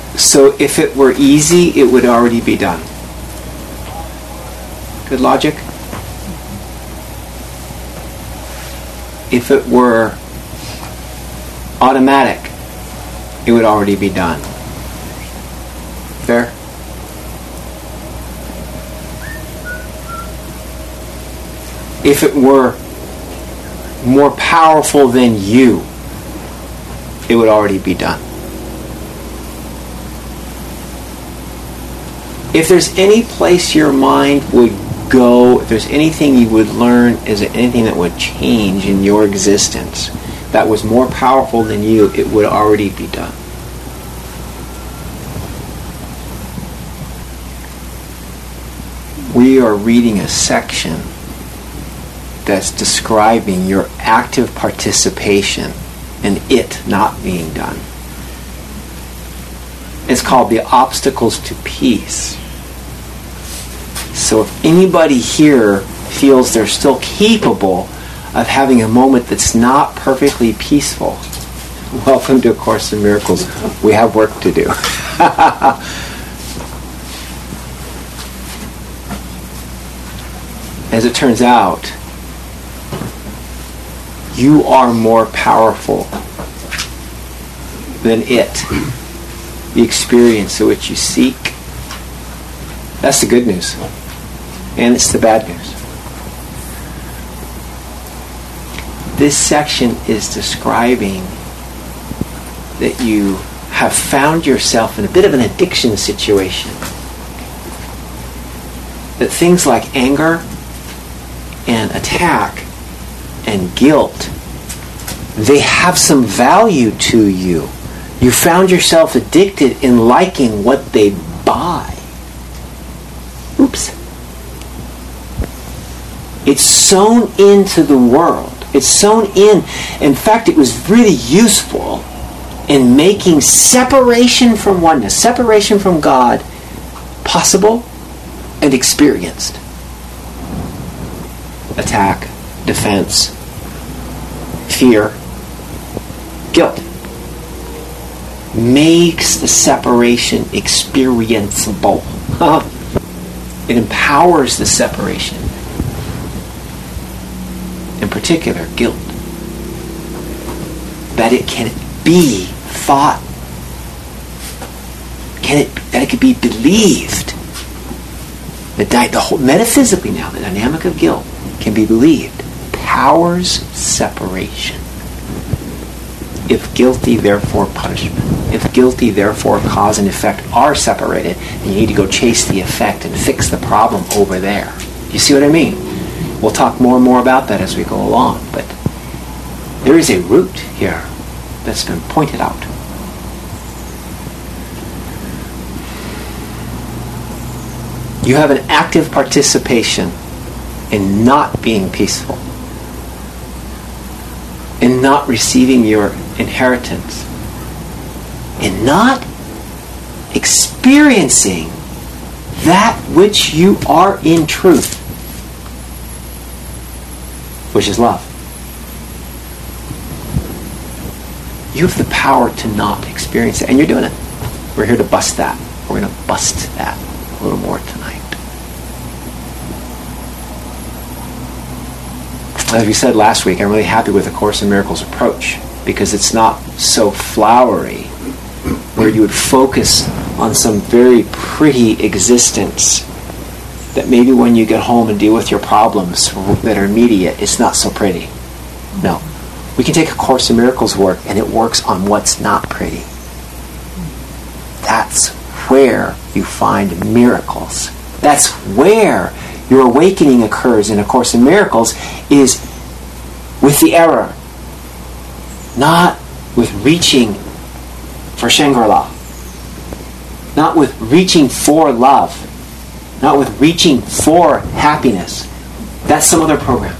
So if it were easy, it would already be done. Good logic? If it were automatic, it would already be done. Fair? If it were more powerful than you, it would already be done. If there's any place your mind would go, if there's anything you would learn, is there anything that would change in your existence that was more powerful than you, it would already be done. We are reading a section that's describing your active participation in it not being done. It's called The Obstacles to Peace. So if anybody here feels they're still capable of having a moment that's not perfectly peaceful, welcome to A Course in Miracles. We have work to do. As it turns out, you are more powerful than it, the experience of which you seek. That's the good news. And it's the bad news. This section is describing that you have found yourself in a bit of an addiction situation. That things like anger and attack and guilt, they have some value to you. You found yourself addicted in liking what they buy. Oops. It's sown into the world. It's sown in. In fact, it was really useful in making separation from oneness, separation from God, possible and experienced. Attack, defense, fear, guilt makes the separation experienceable. It empowers the separation. In particular, guilt. That it can be thought. That it can be believed. The whole, metaphysically now, the dynamic of guilt can be believed. Powers separation. If guilty, therefore punishment. If guilty, therefore cause and effect are separated, and you need to go chase the effect and fix the problem over there. You see what I mean? We'll talk more and more about that as we go along, but there is a root here that's been pointed out. You have an active participation in not being peaceful, in not receiving your inheritance, in not experiencing that which you are in truth, which is love. You have the power to not experience it, and you're doing it. We're here to bust that. We're going to bust that a little more tonight. As we said last week, I'm really happy with the Course in Miracles approach, because it's not so flowery, where you would focus on some very pretty existence that maybe when you get home and deal with your problems that are immediate, it's not so pretty. No. We can take A Course in Miracles work, and it works on what's not pretty. That's where you find miracles. That's where your awakening occurs in A Course in Miracles, is with the error, not with reaching for Shangri-La, not with reaching for love, not with reaching for happiness. That's some other program.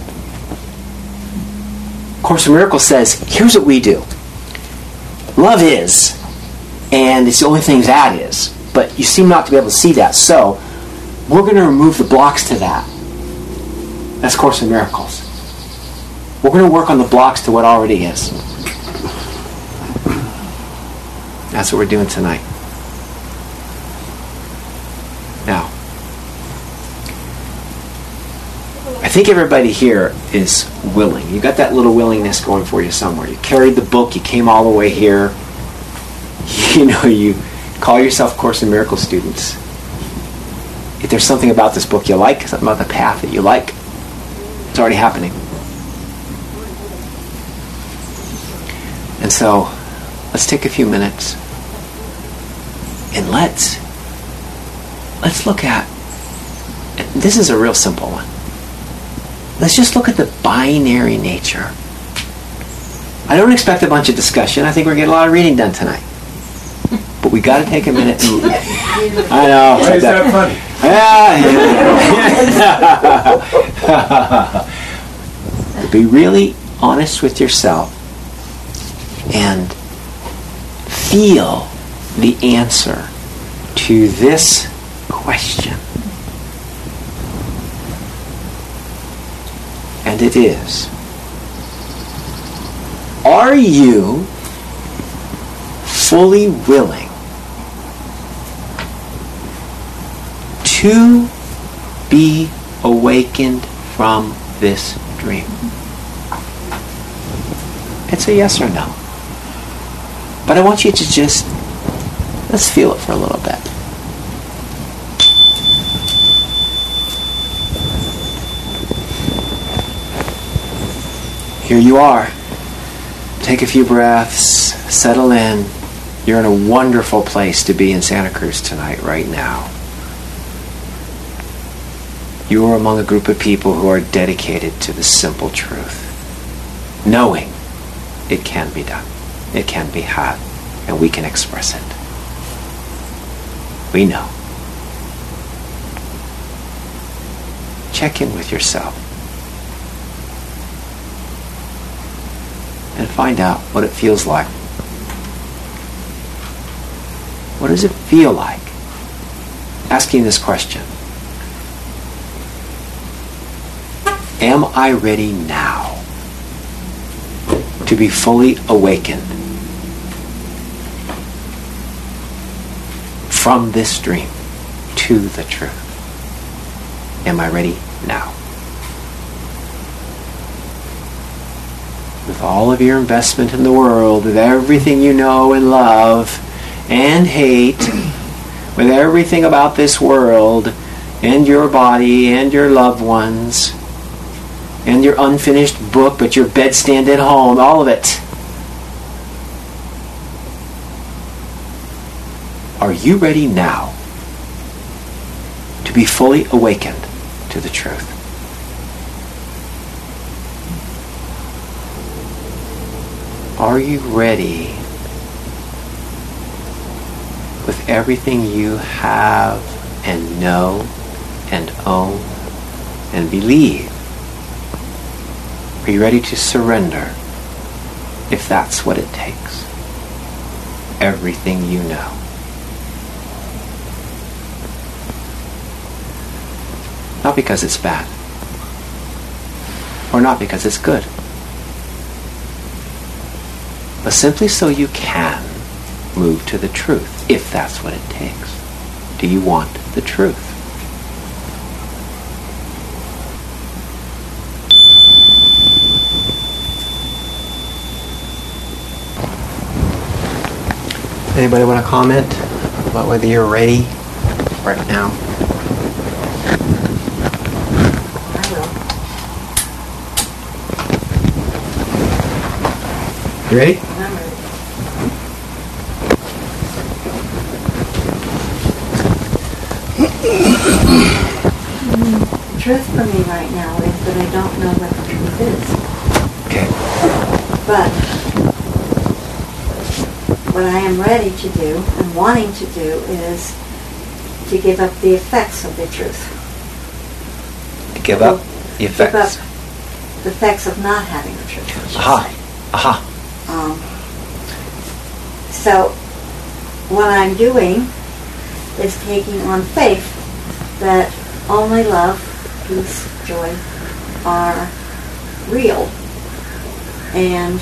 Course in Miracles says, here's what we do. Love is, and it's the only thing that is, but you seem not to be able to see that, so we're going to remove the blocks to that. That's Course in Miracles. We're going to work on the blocks to what already is. That's what we're doing tonight. think everybody here is willing. You got that little willingness going for you somewhere. You carried the book. You came all the way here. You know, you call yourself Course in Miracles students. If there's something about this book you like, something about the path that you like, it's already happening. And so, let's take a few minutes and let's look at, this is a real simple one. Let's just look at the binary nature. I don't expect a bunch of discussion. I think we're getting a lot of reading done tonight. But we got to take a minute. I know. Why is that funny? Yeah. Be really honest with yourself and feel the answer to this question. And it is, are you fully willing to be awakened from this dream? It's a yes or no. But I want you to just, let's feel it for a little bit. Here you are. Take a few breaths, settle in. You're in a wonderful place to be in Santa Cruz tonight, right now. You are among a group of people who are dedicated to the simple truth, knowing it can be done, it can be had, and we can express it. We know. Check in with yourself and find out what it feels like. What does it feel like? Asking this question. Am I ready now to be fully awakened from this dream to the truth? Am I ready now? With all of your investment in the world, with everything you know and love and hate, with everything about this world and your body and your loved ones and your unfinished book, but your bedstand at home, all of it. Are you ready now to be fully awakened to the truth? Are you ready with everything you have and know and own and believe? Are you ready to surrender, if that's what it takes? Everything you know. Not because it's bad, or not because it's good, but simply so you can move to the truth, if that's what it takes. Do you want the truth? Anybody want to comment about whether you're ready right now? I will. You ready? I'm ready. The truth for me right now is that I don't know what the truth is. Okay. But what I am ready to do and wanting to do is to give up the effects of the truth. Give up the effects. Give up the effects of not having the truth. I should Aha. say. Aha. So what I'm doing is taking on faith that only love, peace, joy are real. And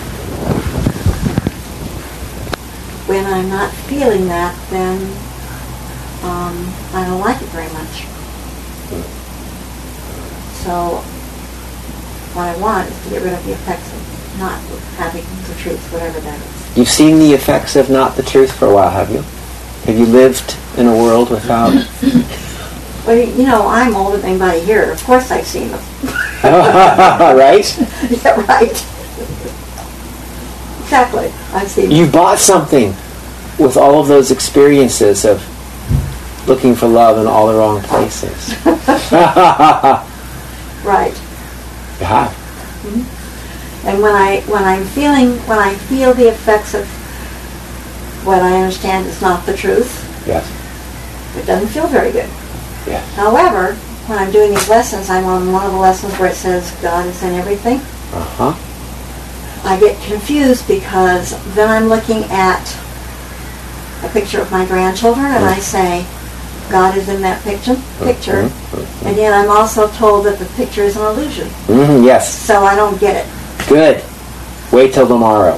when I'm not feeling that, then I don't like it very much. so what I want is to get rid of the effects of not having the truth, whatever that is. You've seen the effects of not the truth for a while, have you? Have you lived in a world without... Well, you know, I'm older than anybody here. Of course I've seen them. Right? Yeah, right. Exactly. I've seen them. You bought something with all of those experiences of looking for love in all the wrong places. Right. Yeah. Mm-hmm. And when I feel the effects of what I understand is not the truth, Yes. it doesn't feel very good. Yes. However, when I'm doing these lessons, I'm on one of the lessons where it says God is in everything. Uh-huh. I get confused because then I'm looking at a picture of my grandchildren and I say, God is in that picture, and yet I'm also told that the picture is an illusion. Yes. So I don't get it. Good. Wait till tomorrow.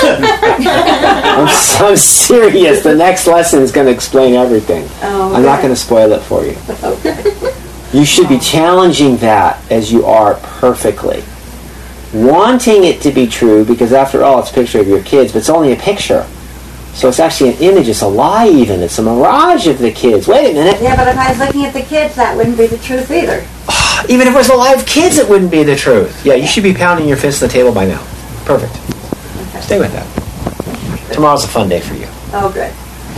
I'm serious. The next lesson is going to explain everything. Oh, I'm not going to spoil it for you. Okay. You should be challenging that as you are perfectly. Wanting it to be true, because after all, it's a picture of your kids, but it's only a picture. So it's actually an image. It's a lie even. It's a mirage of the kids. Wait a minute. Yeah, but if I was looking at the kids, that wouldn't be the truth either. Even if it was alive kids, it wouldn't be the truth. Yeah, you should be pounding your fist on the table by now. Perfect. Okay. Stay with that. Tomorrow's a fun day for you. Oh, good.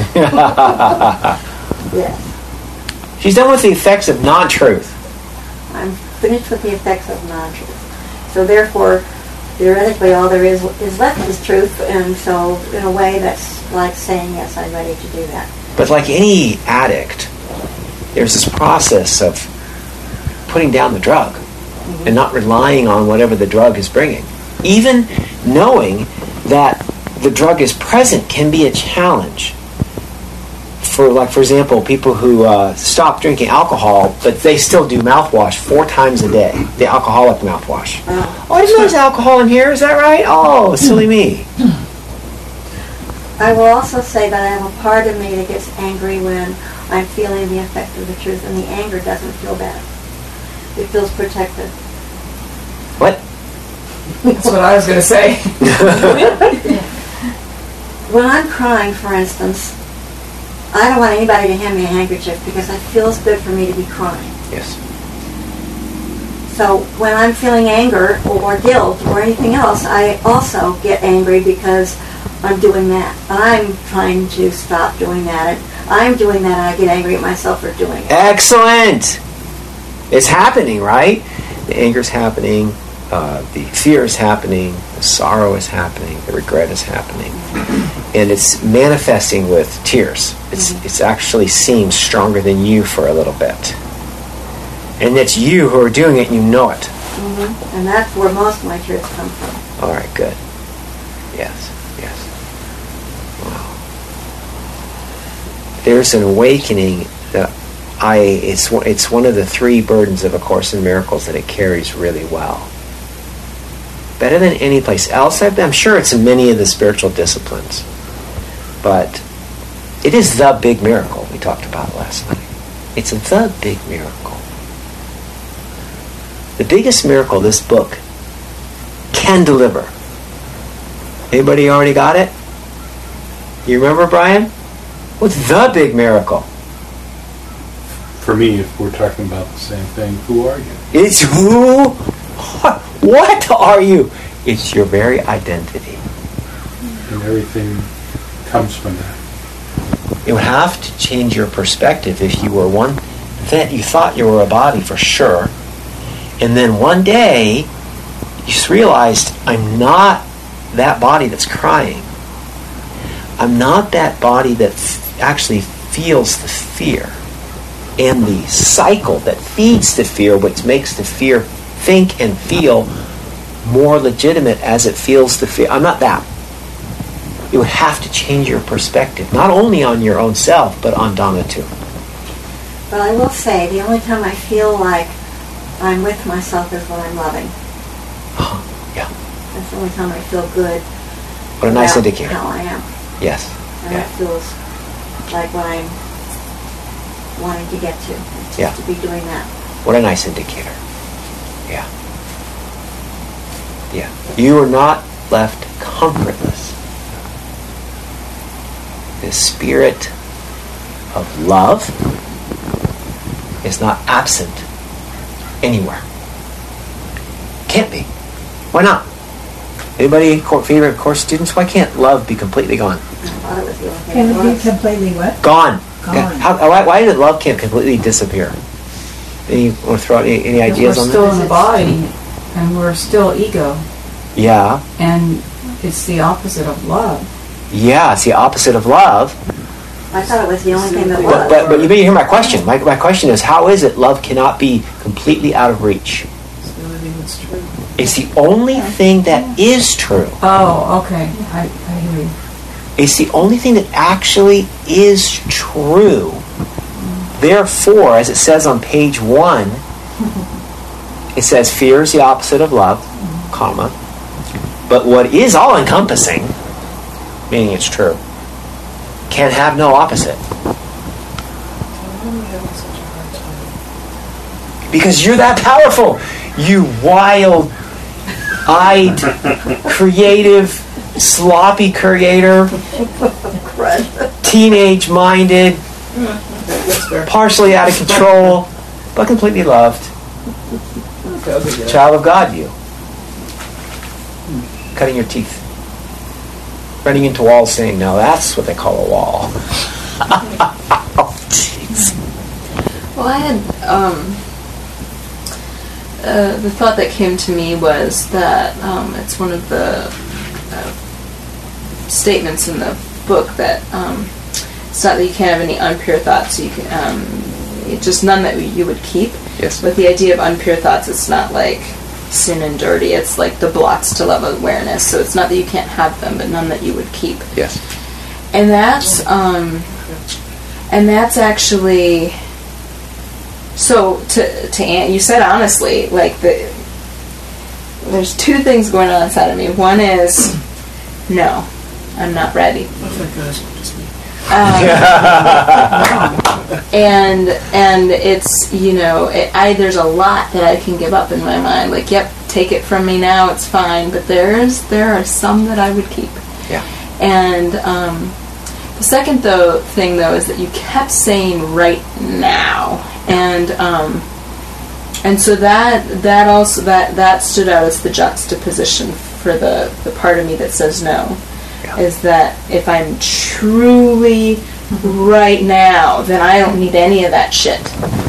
Yes. She's done with the effects of non-truth. I'm finished with the effects of non-truth. So therefore, theoretically, all there is left is truth, and so in a way that's like saying, yes, I'm ready to do that. But like any addict, there's this process of putting down the drug and not relying on whatever the drug is bringing. Even knowing that the drug is present can be a challenge. For example, people who stop drinking alcohol, but they still do mouthwash 4 times a day. The alcoholic mouthwash. Oh, I didn't know there's alcohol in here. Is that right? Oh, silly me. I will also say that I have a part of me that gets angry when I'm feeling the effect of the truth, and the anger doesn't feel bad. It feels protected. What? That's what I was going to say. When I'm crying, for instance, I don't want anybody to hand me a handkerchief because it feels good for me to be crying. Yes. So when I'm feeling anger or guilt or anything else, I also get angry because I'm doing that. I'm trying to stop doing that. I'm doing that and I get angry at myself for doing it. Excellent! It's happening, right? The anger's happening, the fear is happening, the sorrow is happening, the regret is happening. And it's manifesting with tears. It's actually seems stronger than you for a little bit. And it's you who are doing it and you know it. And that's where most of my tears come from. All right, good. Yes. Wow. There's an awakening that it's one of the 3 burdens of A Course in Miracles that it carries really well. Better than any place else. I'm sure it's in many of the spiritual disciplines. But it is the big miracle we talked about last night. It's the big miracle. The biggest miracle this book can deliver. Anybody already got it? You remember, Brian? What's the big miracle? For me, if we're talking about the same thing, who are you? It's who? What are you? It's your very identity. And everything comes from that. It would have to change your perspective if you were one that you thought you were a body for sure, and then one day you just realized, I'm not that body that's crying. I'm not that body that actually feels the fear and the cycle that feeds the fear, which makes the fear think and feel more legitimate as it feels the fear. I'm not that. It would have to change your perspective, not only on your own self, but on Dhamma too. But I will say, the only time I feel like I'm with myself is when I'm loving. Yeah. That's the only time I feel good. What a nice about indicator. How I am. Yes. And Yeah. that feels like what I'm wanting to get to. It's just Yeah. to be doing that. What a nice indicator. Yeah. Yeah. You are not left comfortless. The spirit of love is not absent anywhere. Can't be. Why not? Anybody favorite course students? Why can't love be completely gone? I thought it was the only thing Can it it be was. completely what? Gone. Gone. Why did love can't completely disappear? Any want to throw out any ideas we're on still that? in the body, and we're still ego, Yeah. and it's the opposite of love. Yeah, it's the opposite of love. I thought it was the only thing that But, was. but you may hear my question. My question is, how is it love cannot be completely out of reach? It's the only thing that's true. It's the only thing that is true. Oh, okay. I hear you. It's the only thing that actually is true. Therefore, as it says on page 1, it says fear is the opposite of love, comma. But what is all-encompassing, meaning it's true, can have no opposite. Because you're that powerful. You wild-eyed, creative, sloppy creator, teenage-minded, partially out of control, but completely loved. Child of God, you. Cutting your teeth. Running into walls saying, no, that's what they call a wall. Oh, jeez. Well, I had the thought that came to me was that it's one of the statements in the book that it's not that you can't have any unpure thoughts. You can it's just none that you would keep. Yes. But the idea of unpure thoughts, it's not like sin and dirty. It's like the blocks to love awareness. So it's not that you can't have them, but none that you would keep. Yes. And that's actually. So to you said honestly, like there's two things going on inside of me. One is, no, I'm not ready. And it's, there's a lot that I can give up in my mind. Like, yep, take it from me now, it's fine. But there are some that I would keep. Yeah. And the second thing is that you kept saying right now, and so that also that stood out as the juxtaposition for the part of me that says no. Yeah. Is that if I'm truly right now, then I don't need any of that shit.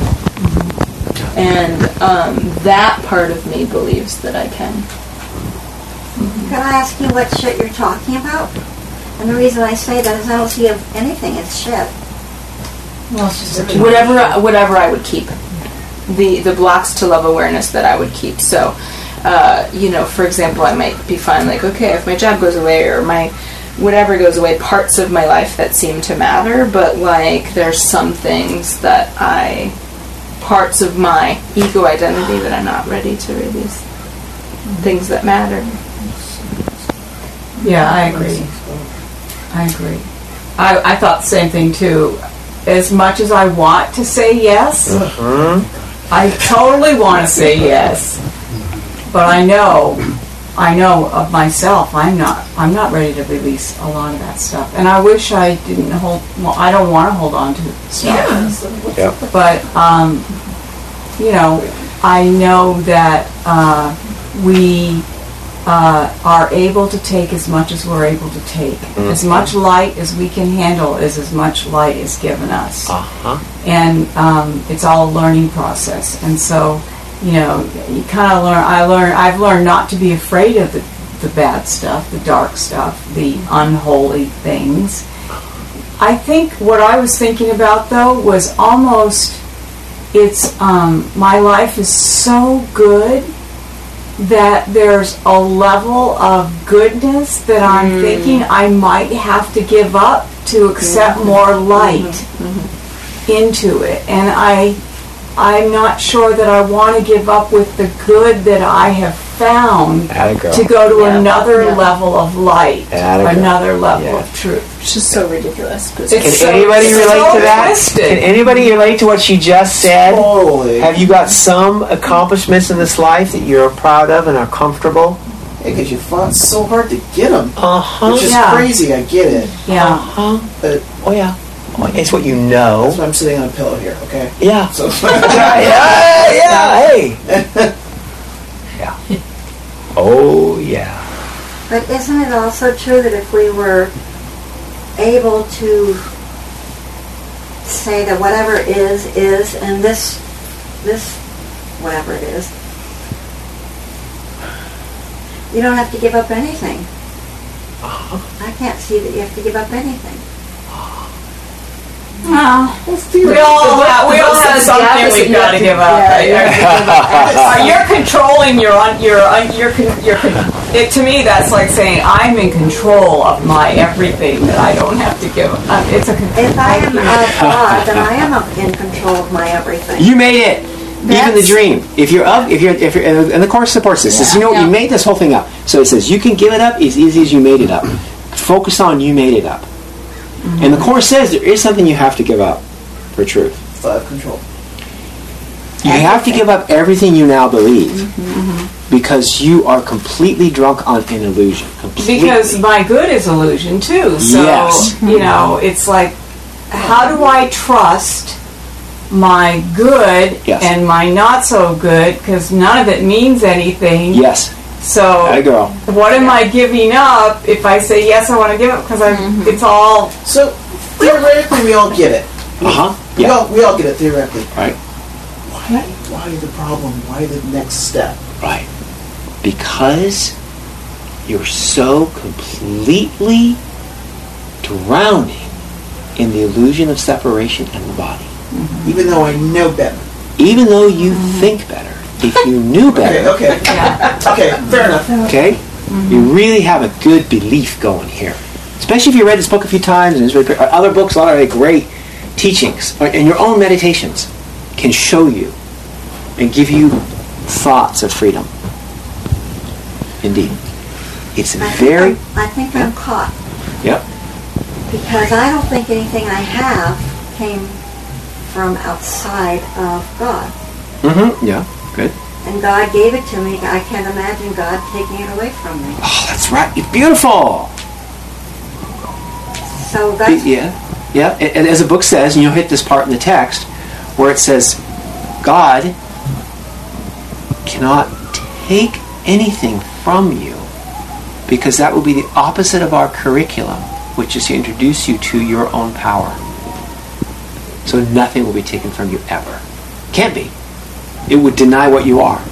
And that part of me believes that I can. Can I ask you what shit you're talking about? And the reason I say that is I don't see anything as shit. Well, it's just whatever I would keep. The blocks to love awareness that I would keep. So, for example, I might be fine, like, okay, if my job goes away or my whatever goes away, parts of my life that seem to matter, but like there's some things that parts of my ego identity that I'm not ready to release. Things that matter. Yeah, I agree. I thought the same thing too. As much as I want to say yes, I totally want to say yes, but I know of myself, I'm not ready to release a lot of that stuff, and I wish I didn't hold. Well, I don't want to hold on to stuff. Yeah. But I know that we are able to take as much as we're able to take. Mm-hmm. As much light as we can handle is as much light is given us. Uh-huh. And it's all a learning process. And so, you kind of learn. I've learned not to be afraid of the bad stuff, the dark stuff, the unholy things. I think what I was thinking about, though, was almost, it's, my life is so good that there's a level of goodness that I'm thinking I might have to give up to accept more light into it. And I'm not sure that I want to give up with the good that I have found Atta girl. to go to Yeah. another Yeah. level of light, Atta girl. another level Yeah. of truth. It's just so ridiculous. But Can It's so- anybody it's relate so to that? twisted. Can anybody relate to what she just said? Totally. Have you got some accomplishments in this life that you're proud of and are comfortable? Because you fought so hard to get them. Uh-huh. Which is Yeah. crazy, I get it. Yeah. Uh-huh. But Oh, yeah. Oh, it's what you know. that's why I'm sitting on a pillow here, okay? Yeah. So Yeah, hey. Yeah. Oh, yeah. But isn't it also true that if we were able to say that whatever is, and this whatever it is, you don't have to give up anything. I can't see that you have to give up anything. Well, we all have something we've got to give up. You're controlling to me, that's like saying I'm in control of my everything that I don't have to give up. It's a If I am God, then I am in control of my everything. You made it. Even the That's- dream. If you're, and the course supports this. It says, you know what, you made this whole thing up. So it says, you can give it up as easy as you made it up. Focus on you made it up. And the course says there is something you have to give up for truth. I have control. You have to give up everything you now believe because you are completely drunk on an illusion. Completely. because my good is illusion too. So Yes. it's like, how do I trust my good Yes. and my not so good? Because none of it means anything. Yes. So That girl. what am I giving up if I say yes? I want to give it because it's all So theoretically, we all get it. Uh-huh. Yeah. We all get it theoretically. Right. Why the problem? Why the next step? Right. Because you're so completely drowning in the illusion of separation and the body. Even though I know better. Even though you think better, if you knew better, Okay. Okay. Fair enough. okay, you really have a good belief going here. Especially if you read this book a few times and other books, a lot of great teachings, and your own meditations can show you and give you thoughts of freedom. Indeed. It's very... I think I'm caught Yep. because I don't think anything I have came from outside of God. Mm-hmm. Yeah. Good. And God gave it to me. I can't imagine God taking it away from me. Oh, that's right. You're beautiful. So that's Yeah. Yeah. And as the book says, and you'll hit this part in the text, where it says, God cannot take anything from you because that will be the opposite of our curriculum, which is to introduce you to your own power. So nothing will be taken from you ever. Can't be. It would deny what you are.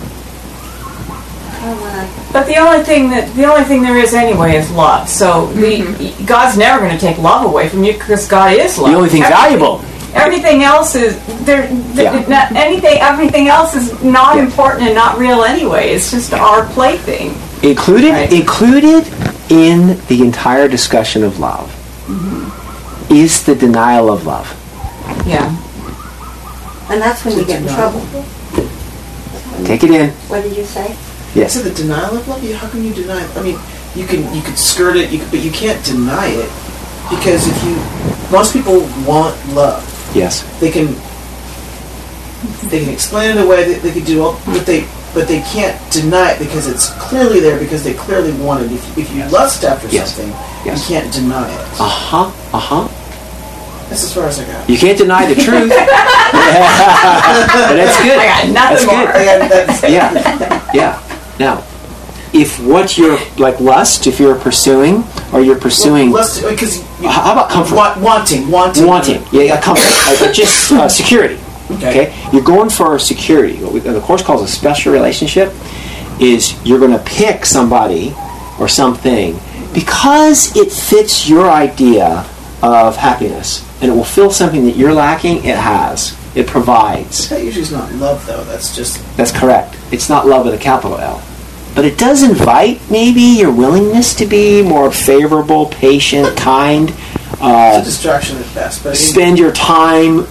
But the only thing there is anyway is love. So God's never going to take love away from you because God is love. The only thing valuable. Everything else is everything else is not important and not real anyway. It's just our plaything. Included Right. in the entire discussion of love is the denial of love. Yeah. and that's when you get in trouble. Take it in. What did you say? Yes. So the denial of love. How can you deny it? I mean, you could skirt it, but you can't deny it because most people want love. Yes. They can explain it away. They could do all, but they can't deny it because it's clearly there because they clearly want it. If you lust after Yes. something, Yes. you can't deny it. That's as far as I got. You can't deny the truth. But that's good. I got nothing more. That's good. Yeah. Now, if what you're like lust, if you're pursuing, or you're pursuing, Lust, because how about comfort? wanting. Yeah, comfort. Just security. Okay. You're going for security. What the Course calls a special relationship is you're going to pick somebody or something because it fits your idea of happiness, and it will fill something that you're lacking. It has. It provides. That usually is not love, though. That's just That's correct. It's not love with a capital L. But it does invite maybe your willingness to be more favorable, patient, kind. it's a distraction at best. But I mean, Spend your time.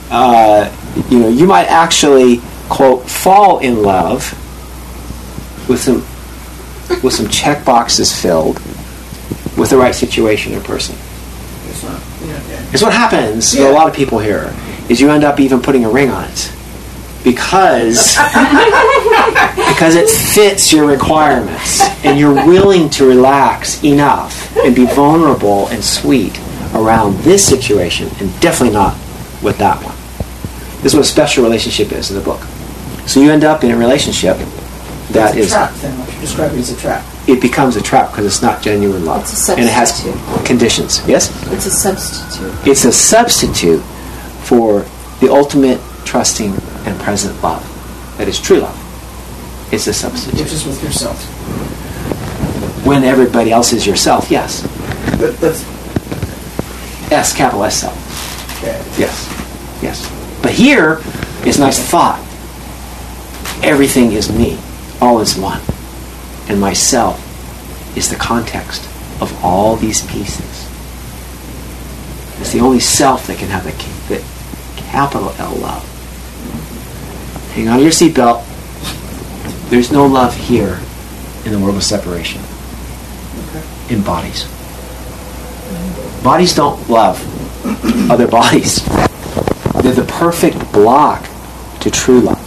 You might actually, quote, fall in love with some with some check boxes filled with the right situation or person. It's not. Yeah. It's what happens to a lot of people here, is you end up even putting a ring on it. Because it fits your requirements, and you're willing to relax enough and be vulnerable and sweet around this situation, and definitely not with that one. This is what a special relationship is in the book. So you end up in a relationship that It's is... a trap, then. What you're describing is a trap. It becomes a trap because it's not genuine love. It's a and it has substitute. conditions. Yes? It's a substitute. It's a substitute for the ultimate trusting and present love. That is true love. It's a substitute. Which is with yourself. When everybody else is yourself, yes. That's S, capital S self. okay. Yes. Yes. But here is nice thought. Everything is me. All is one. And myself is the context of all these pieces. It's the only self that can have the capital L love. Hang on to your seatbelt. There's no love here in the world of separation. In bodies. Bodies don't love other bodies. They're the perfect block to true love.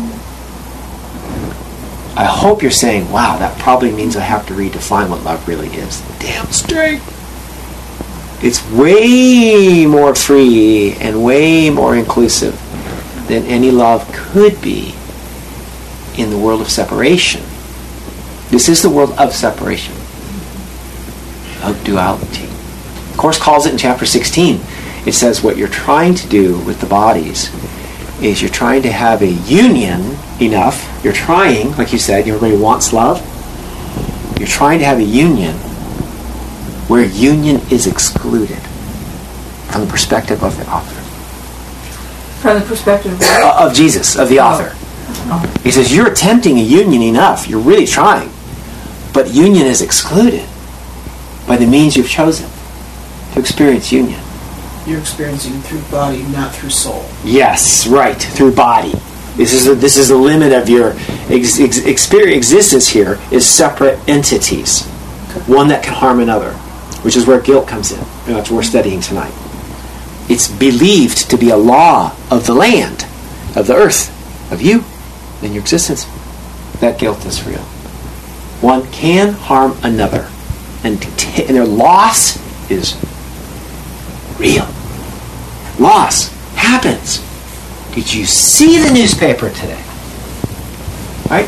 I hope you're saying, wow, that probably means I have to redefine what love really is. Damn straight. It's way more free and way more inclusive than any love could be in the world of separation. This is the world of separation, of duality. The Course calls it in chapter 16. It says what you're trying to do with the bodies is you're trying to have a union enough. You're trying, like you said, everybody wants love. You're trying to have a union where union is excluded from the perspective of the author. From the perspective Of Jesus, of the author. Oh. He says, you're attempting a union enough. You're really trying. But union is excluded by the means you've chosen to experience union. You're experiencing through body, not through soul. Yes, right, through body. This is the limit of your existence here, is separate entities. One that can harm another, which is where guilt comes in. And that's what we're studying tonight. It's believed to be a law of the land, of the earth, of you, and your existence. That guilt is real. One can harm another, and their loss is real. Loss happens. Did you see the newspaper today? Right?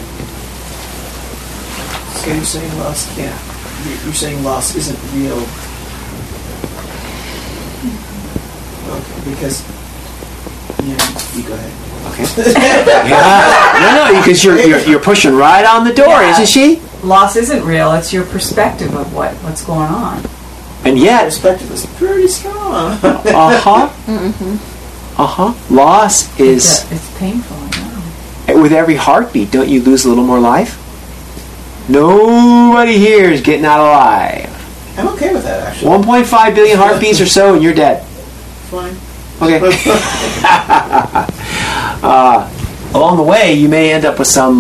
So you're saying loss, yeah. You're saying loss isn't real. Okay, because, you go ahead. Okay. Yeah. No, because you're pushing right on the door, Yeah. isn't she? loss isn't real. It's your perspective of what's going on. And yet, Perspective is pretty strong. Loss is, It's painful. I know. with every heartbeat, don't you lose a little more life? Nobody here is getting out alive. I'm okay with that, actually. 1.5 billion heartbeats or so, and you're dead. Fine. Okay. Along the way, you may end up with some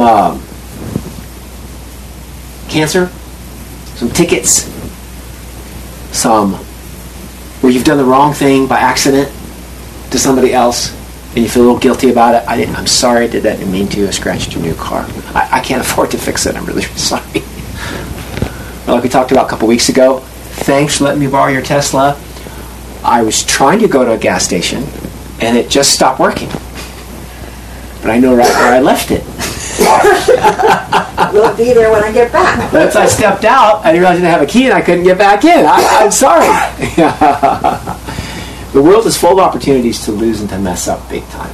cancer, some tickets, where you've done the wrong thing by accident to somebody else, and you feel a little guilty about it. I'm sorry I did that. I didn't mean to. I scratched your new car. I can't afford to fix it. I'm really sorry. Like we talked about a couple weeks ago, thanks for letting me borrow your Tesla. I was trying to go to a gas station, and it just stopped working. But I know right where I left it. Will it be there when I get back? Once I stepped out, I realized I didn't have a key, and I couldn't get back in. I'm sorry. The world is full of opportunities to lose and to mess up big time.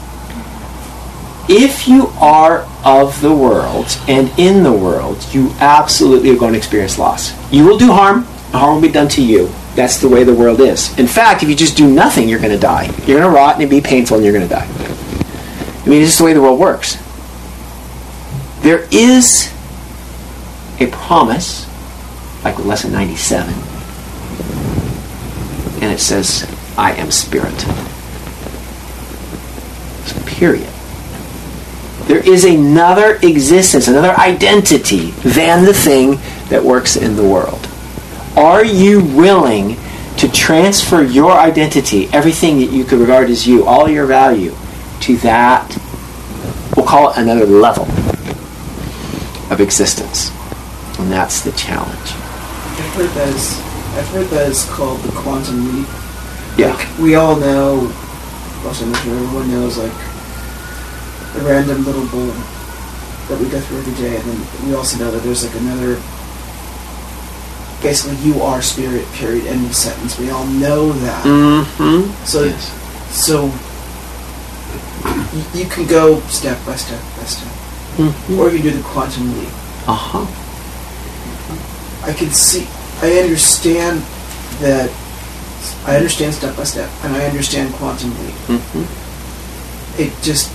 If you are of the world and in the world, you absolutely are going to experience loss. You will do harm. Harm will be done to you. That's the way the world is. In fact, if you just do nothing, you're going to die. You're going to rot and it'll be painful and you're going to die. I mean, it's just the way the world works. There is a promise, like with lesson 97, and it says, I am spirit. It's a period. There is another existence, another identity than the thing that works in the world. Are you willing to transfer your identity, everything that you could regard as you, all your value, to that, we'll call it another level of existence? And that's the challenge. I've heard that is called the quantum leap. Yeah. Like, we all know, most of everyone knows, like, the random little bull that we go through every day, and then we also know that there's like another, basically you are spirit, period, end of sentence. We all know that. Mm-hmm. So, Yes. so you can go step by step by step, or you can do the quantum leap. Uh-huh. I can see, I understand that, I understand step by step, and I understand quantum leap. Mm-hmm. It just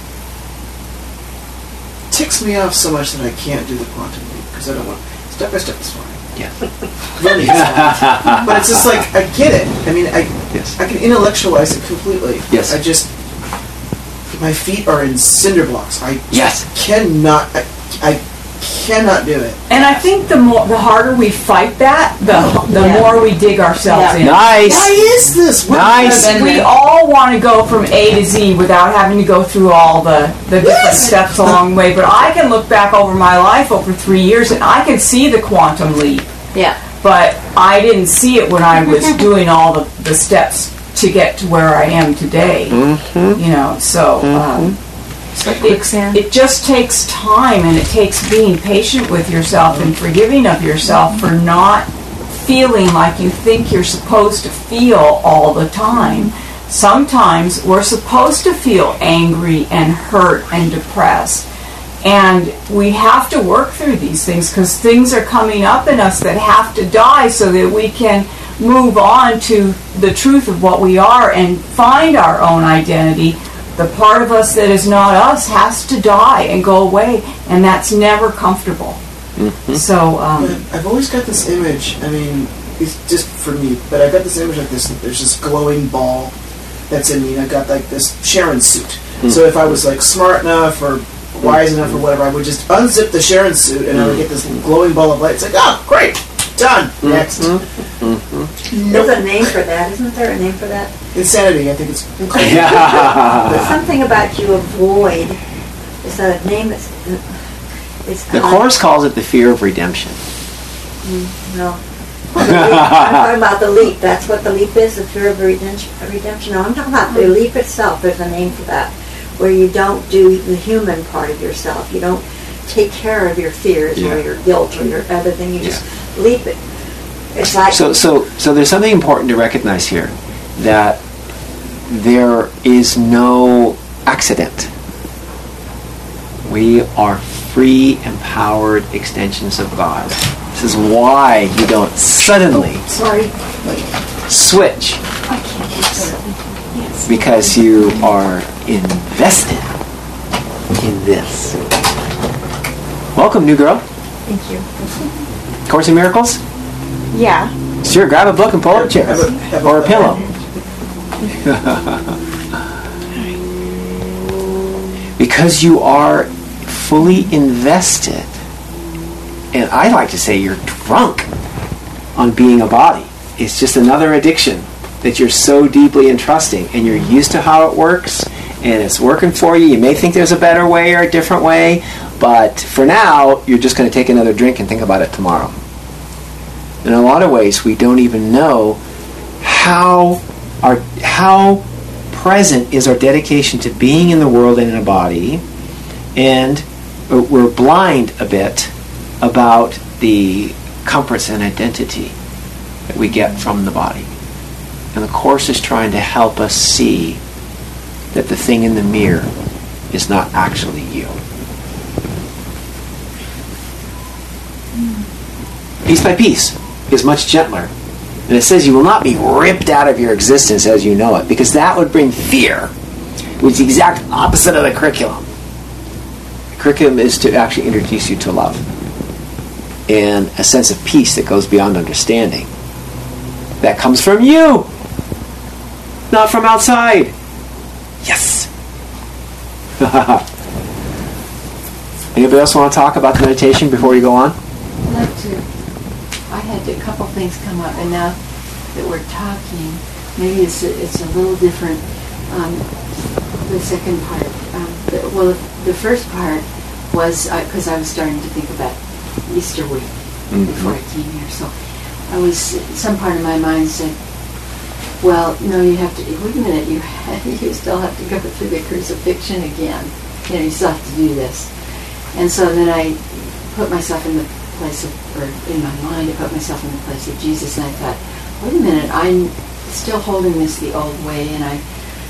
ticks me off so much that I can't do the quantum leap, because I don't want, step by step is fine. Yes. Learning is fine. But it's just like, I get it. I mean, Yes. I can intellectualize it completely. Yes. I just, my feet are in cinder blocks. I Yes. cannot, I cannot do it. And I think the harder we fight that, the Yeah. more we dig ourselves in. Nice. Why is this? What Nice. Because we all want to go from A to Z without having to go through all the different Yes. steps along the way. But I can look back over my life over 3 years and I can see the quantum leap. Yeah. But I didn't see it when I was doing all the steps to get to where I am today. Mm-hmm. You know, so it just takes time, and it takes being patient with yourself and forgiving of yourself for not feeling like you think you're supposed to feel all the time. Sometimes we're supposed to feel angry and hurt and depressed. And we have to work through these things because things are coming up in us that have to die so that we can move on to the truth of what we are and find our own identity. The part of us that is not us has to die and go away, and that's never comfortable. Mm-hmm. So, But I've always got this image, I mean, it's just for me, but I've got this image like this, there's this glowing ball that's in me, and I've got like this Sharon suit. So if I was like smart enough or wise enough or whatever, I would just unzip the Sharon suit and I would get this glowing ball of light. It's like, oh, great, done, next. There's a name for that, isn't there? A name for that? Insanity, I think it's There's something about you avoid. Is that a name that's? It's The Course calls it the fear of redemption. No. I'm talking about the leap. That's what the leap is, the fear of redemption. No, I'm talking about the leap itself. There's a name for that, where you don't do the human part of yourself. You don't take care of your fears or your guilt or your other thing. You just leap it. It's like So there's something important to recognize here, that there is no accident. We are free, empowered extensions of God. This is why you don't suddenly switch, I can't do that. Yes. because you are invested in this. Welcome, new girl. Thank you. Course in Miracles? Yeah. Sure, grab a book and pull up a chair. Or a pillow. Because you are fully invested, and I like to say you're drunk on being a body. It's just another addiction that you're so deeply entrusting, and you're used to how it works, and it's working for you. You may think there's a better way or a different way, but for now, you're just going to take another drink and think about it tomorrow. In a lot of ways, we don't even know how present is our dedication to being in the world and in a body, and we're blind a bit about the comforts and identity that we get from the body. And the Course is trying to help us see that the thing in the mirror is not actually you. Piece by piece is much gentler. And it says you will not be ripped out of your existence as you know it, because that would bring fear, which is the exact opposite of the curriculum. The curriculum is to actually introduce you to love and a sense of peace that goes beyond understanding. That comes from you, not from outside. Yes. Anybody else want to talk about the meditation before we go on? I'd like to. I had a couple things come up, and now that we're talking, maybe it's a little different. The second part. The first part was because I was starting to think about Easter week before I came here. So some part of my mind said, well, no, you have to, wait a minute, you still have to go through the crucifixion again. You still have to do this. And so then I put myself in the place of, or in my mind, I put myself in the place of Jesus, and I thought, wait a minute, I'm still holding this the old way, and I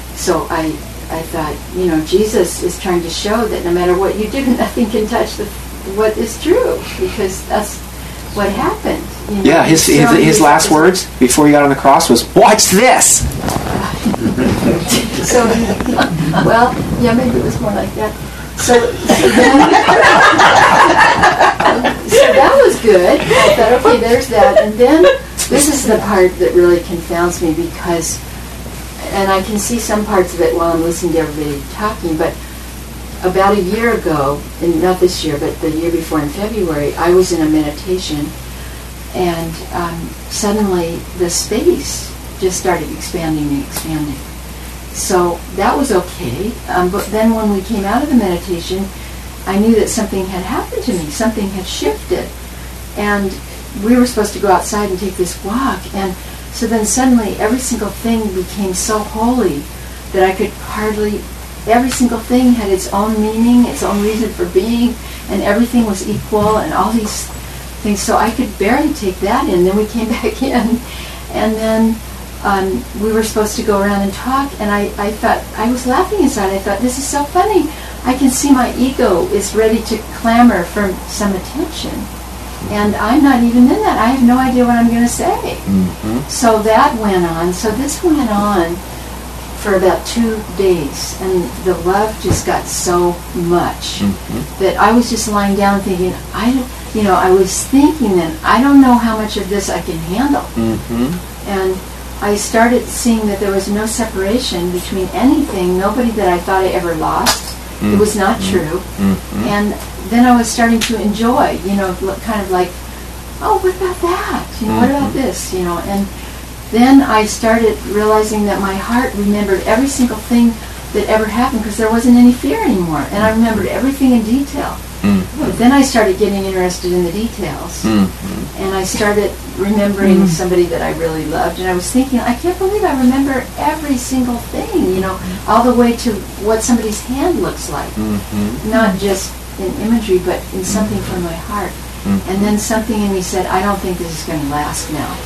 thought, Jesus is trying to show that no matter what you do, nothing can touch what is true, because that's what happened. Yeah, his last words before he got on the cross was, "Watch this." So, maybe it was more like that. So that was good. I thought, okay, there's that. And then this is the part that really confounds me because, and I can see some parts of it while I'm listening to everybody talking, but about a year ago, and not this year, but the year before in February, I was in a meditation, and suddenly the space just started expanding and expanding. So that was okay, but then when we came out of the meditation, I knew that something had happened to me, something had shifted, and we were supposed to go outside and take this walk, and so then suddenly every single thing became so holy that I could hardly, every single thing had its own meaning, its own reason for being, and everything was equal, and all these things, so I could barely take that in. Then we came back in, and then we were supposed to go around and talk, and I thought, I was laughing inside. I thought, this is so funny. I can see my ego is ready to clamor for some attention, and I'm not even in that. I have no idea what I'm going to say. So that went on. So this went on for about 2 days, and the love just got so much that I was just lying down thinking, I was thinking then, I don't know how much of this I can handle. And I started seeing that there was no separation between anything, nobody that I thought I ever lost. It was not true. And then I was starting to enjoy, kind of like, oh, what about that? What about this? And then I started realizing that my heart remembered every single thing that ever happened because there wasn't any fear anymore. And I remembered everything in detail. But then I started getting interested in the details. And I started remembering somebody that I really loved. And I was thinking, I can't believe I remember every single thing, all the way to what somebody's hand looks like. Not just in imagery, but in something from my heart. And then something in me said, I don't think this is going to last now.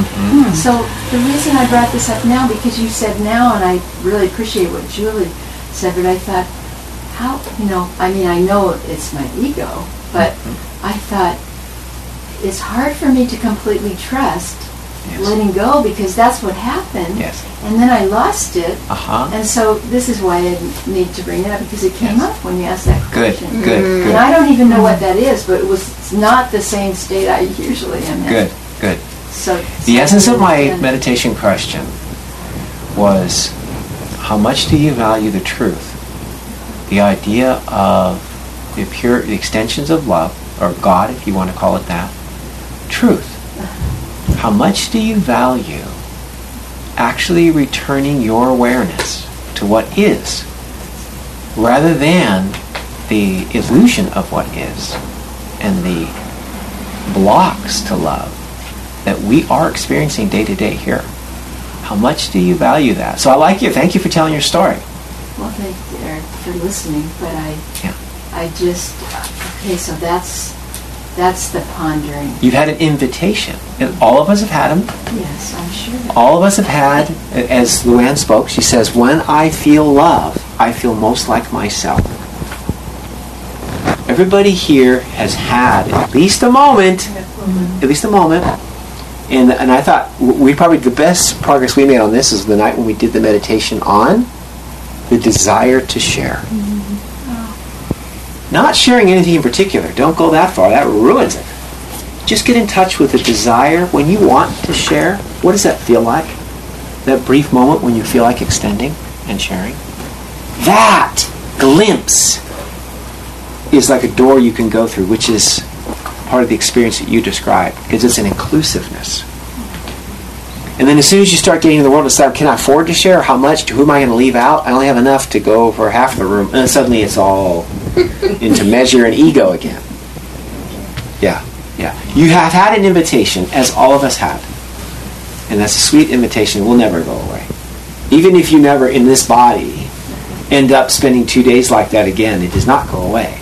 So the reason I brought this up now, because you said now, and I really appreciate what Julie said, but I thought, how, I know it's my ego, but I thought it's hard for me to completely trust letting go, because that's what happened. And then I lost it. And so this is why I need to bring it up, because it came up when you asked that question. Good. And I don't even know what that is, but it's not the same state I usually am in. Good. So the essence of my meditation question was, how much do you value the truth? The idea of the extensions of love, or God, if you want to call it that, truth. How much do you value actually returning your awareness to what is, rather than the illusion of what is and the blocks to love that we are experiencing day to day here? How much do you value that? So I like you. Thank you for telling your story. Well, thank you for listening, but I just, okay, so that's the pondering. You've had an invitation, and all of us have had them. Yes, I'm sure. All of us have had, as Luann spoke, she says, when I feel love, I feel most like myself. Everybody here has had at least a moment, and I thought the best progress we made on this is the night when we did the meditation on the desire to share. Not sharing anything in particular. Don't go that far. That ruins it. Just get in touch with the desire when you want to share. What does that feel like? That brief moment when you feel like extending and sharing. That glimpse is like a door you can go through, which is part of the experience that you described, because it's an inclusiveness. And then as soon as you start getting in the world, decide, can I afford to share? How much? Who am I going to leave out? I only have enough to go for half the room. And then suddenly it's all into measure and ego again. Yeah. You have had an invitation, as all of us had. And that's a sweet invitation. It will never go away. Even if you never, in this body, end up spending 2 days like that again, it does not go away.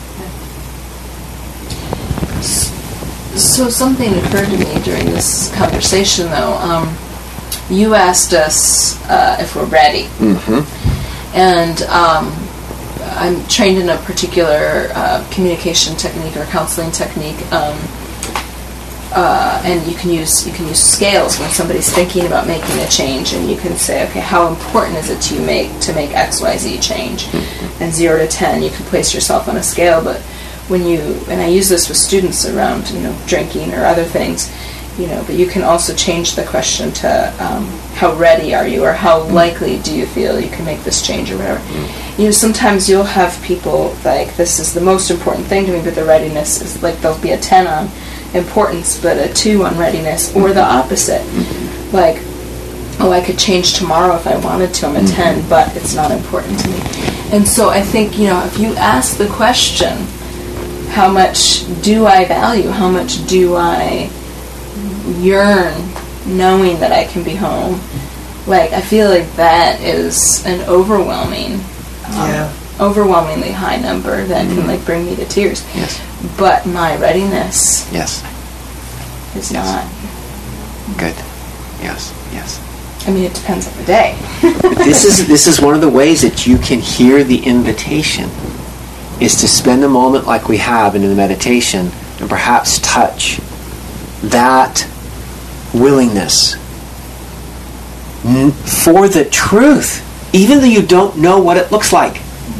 So something occurred to me during this conversation, though. You asked us if we're ready. Mm-hmm. And I'm trained in a particular communication technique or counseling technique, and you can use scales when somebody's thinking about making a change, and you can say, okay, how important is it to make XYZ change? And 0 to 10, you can place yourself on a scale, but when and I use this with students around, drinking or other things, but you can also change the question to how ready are you, or how likely do you feel you can make this change, or whatever. Sometimes you'll have people like, this is the most important thing to me, but the readiness is like, there'll be a 10 on importance, but a 2 on readiness, or the opposite. Like, oh, I could change tomorrow if I wanted to, I'm a 10, but it's not important to me. And so I think, if you ask the question, how much do I value, how much do I yearn knowing that I can be home, like, I feel like that is an overwhelmingly high number that can like bring me to tears. Yes. But my readiness is not. Good. Yes. I mean, it depends on the day. This is one of the ways that you can hear the invitation, is to spend a moment like we have in the meditation and perhaps touch that willingness for the truth, even though you don't know what it looks like.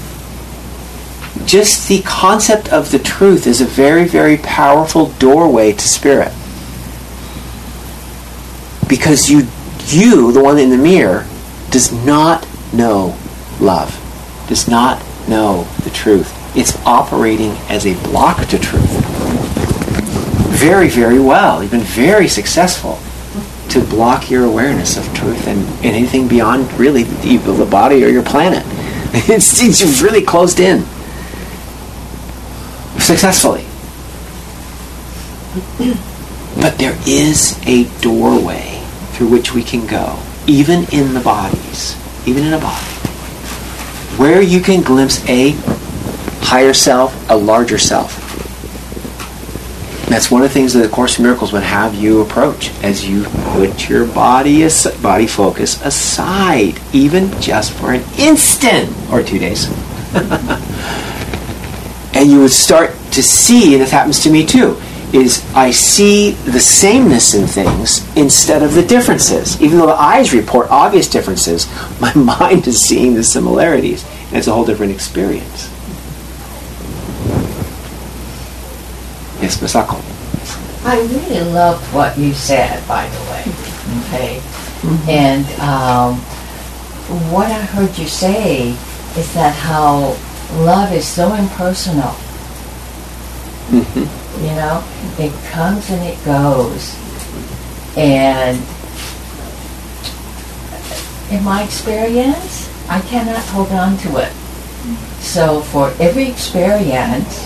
Just the concept of the truth is a very, very powerful doorway to spirit. Because you, the one in the mirror, does not know love, does not know the truth. It's operating as a block to truth. Very, very well. You've been very successful to block your awareness of truth and anything beyond really the body or your planet. It's really closed in. Successfully. But there is a doorway through which we can go, even in the bodies, even in a body, where you can glimpse a higher self, a larger self. That's one of the things that the Course in Miracles would have you approach as you put your body focus aside, even just for an instant or 2 days. And you would start to see, and this happens to me too, is I see the sameness in things instead of the differences. Even though the eyes report obvious differences, my mind is seeing the similarities, and it's a whole different experience. Yes, Masako. I really loved what you said, by the way. Okay. Mm-hmm. And what I heard you say is that how love is so impersonal. Mm-hmm. It comes and it goes. And in my experience, I cannot hold on to it. So for every experience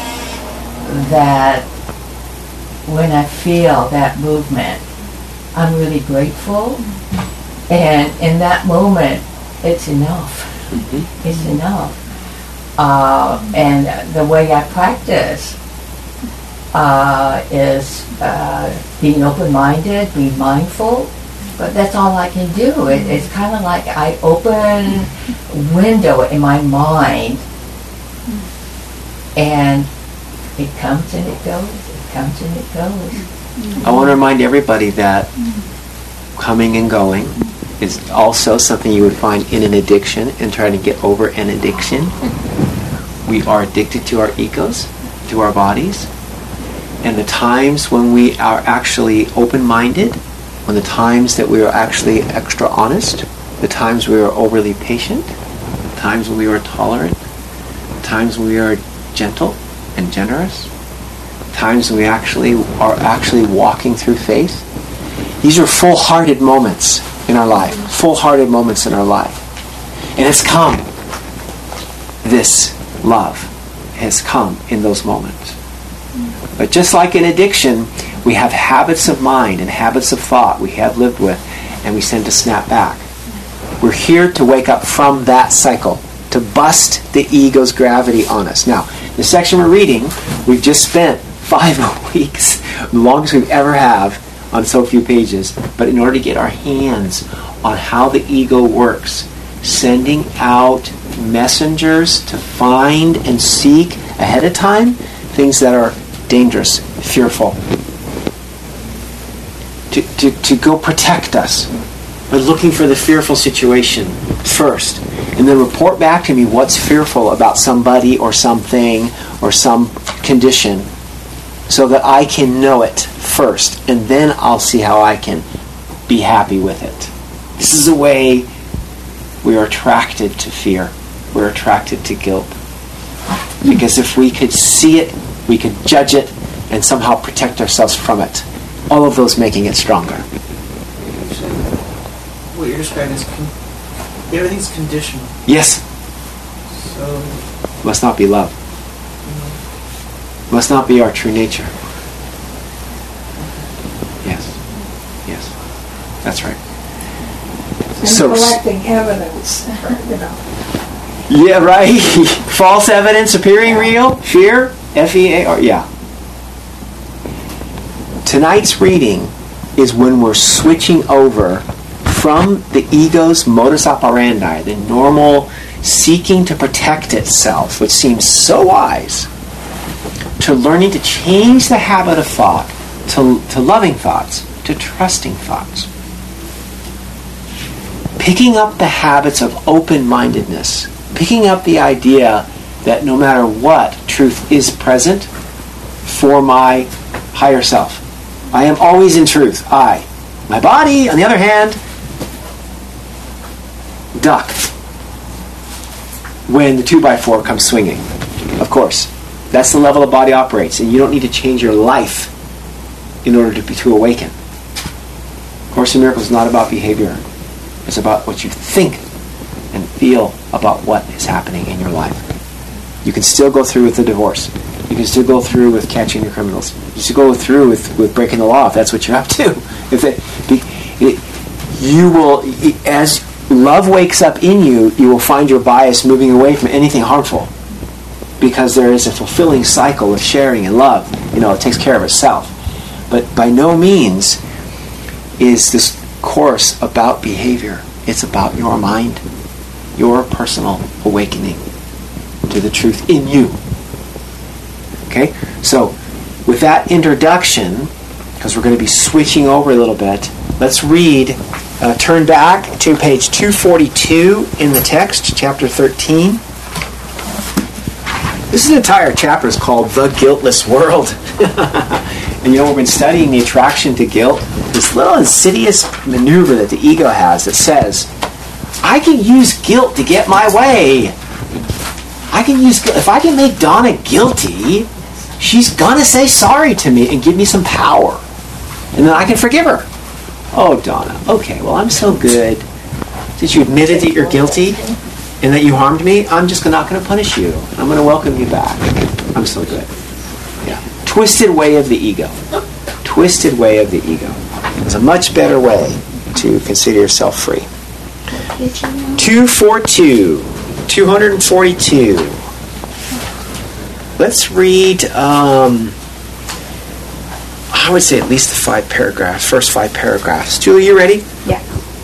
that when I feel that movement, I'm really grateful. And in that moment, it's enough. Mm-hmm. It's enough. And the way I practice is being open-minded, being mindful, but that's all I can do. It's kind of like I open a window in my mind, and it comes and it goes, it comes and it goes. I want to remind everybody that coming and going is also something you would find in an addiction and trying to get over an addiction. We are addicted to our egos, to our bodies. And the times when we are actually open-minded, when the times that we are actually extra honest, the times we are overly patient, the times when we are tolerant, the times when we are gentle and generous. Times when we are actually walking through faith. These are full-hearted moments in our life. Full-hearted moments in our life. And it's come. This love has come in those moments. But just like in addiction, we have habits of mind and habits of thought we have lived with, and we tend to snap back. We're here to wake up from that cycle, to bust the ego's gravity on us. Now, the section we're reading, we've just spent 5 weeks, the longest we've ever have, on so few pages. But in order to get our hands on how the ego works, sending out messengers to find and seek ahead of time things that are dangerous, fearful, to go protect us. But looking for the fearful situation first, and then report back to me what's fearful about somebody or something or some condition, so that I can know it first, and then I'll see how I can be happy with it. This is the way we are attracted to fear. We're attracted to guilt. Because if we could see it, we could judge it, and somehow protect ourselves from it. All of those making it stronger. What you're describing is everything's conditional. Yes. So Must not be love. Must not be our true nature. Yes. Yes. That's right. And collecting evidence, you know. Yeah, right. False evidence appearing real. Fear. F-E-A-R. Yeah. Tonight's reading is when we're switching over from the ego's modus operandi, the normal seeking to protect itself, which seems so wise, to learning to change the habit of thought to loving thoughts, to trusting thoughts. Picking up the habits of open-mindedness, picking up the idea that no matter what, truth is present for my higher self. I am always in truth. I. My body, on the other hand, duck when the 2x4 comes swinging. Of course. That's the level the body operates, and you don't need to change your life in order to awaken. Course in Miracles is not about behavior. It's about what you think and feel about what is happening in your life. You can still go through with the divorce. You can still go through with catching your criminals. You can still go through with breaking the law if that's what you're up to. You will, as love wakes up in you, you will find your bias moving away from anything harmful, because there is a fulfilling cycle of sharing and love. It takes care of itself. But by no means is this course about behavior. It's about your mind, your personal awakening to the truth in you. Okay? So, with that introduction, because we're going to be switching over a little bit, let's read, turn back to page 242 in the text, chapter 13. This entire chapter is called The Guiltless World. And we've been studying the attraction to guilt, this little insidious maneuver that the ego has that says, I can use guilt to get my way. I can use guilt. If I can make Donna guilty, she's going to say sorry to me and give me some power. And then I can forgive her. Oh, Donna, okay, well, I'm so good. Since you admitted that you're guilty and that you harmed me, I'm just not going to punish you. I'm going to welcome you back. I'm so good. Yeah. Twisted way of the ego. Twisted way of the ego. There's a much better way to consider yourself free. 242. Let's read, I would say at least the first 5 paragraphs. Julie, you ready? Yeah.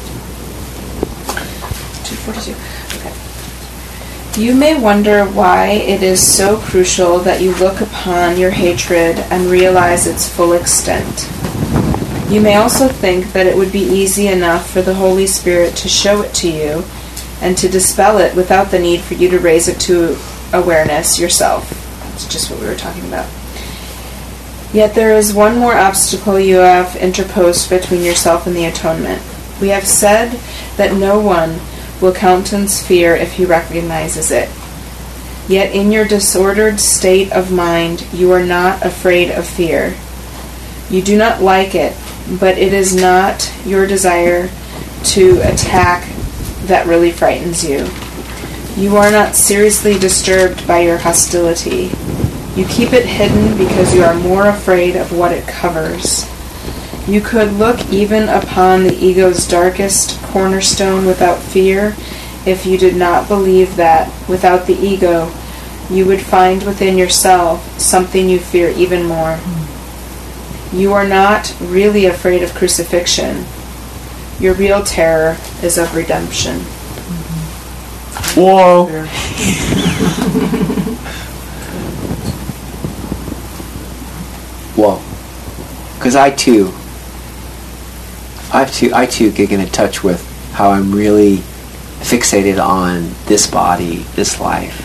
242. Okay. You may wonder why it is so crucial that you look upon your hatred and realize its full extent. You may also think that it would be easy enough for the Holy Spirit to show it to you and to dispel it without the need for you to raise it to awareness yourself. That's just what we were talking about. Yet there is one more obstacle you have interposed between yourself and the atonement. We have said that no one will countenance fear if he recognizes it. Yet in your disordered state of mind, you are not afraid of fear. You do not like it, but it is not your desire to attack that really frightens you. You are not seriously disturbed by your hostility. You keep it hidden because you are more afraid of what it covers. You could look even upon the ego's darkest cornerstone without fear if you did not believe that, without the ego, you would find within yourself something you fear even more. You are not really afraid of crucifixion. Your real terror is of redemption. Whoa. Whoa. Because I too get in touch with how I'm really fixated on this body, this life.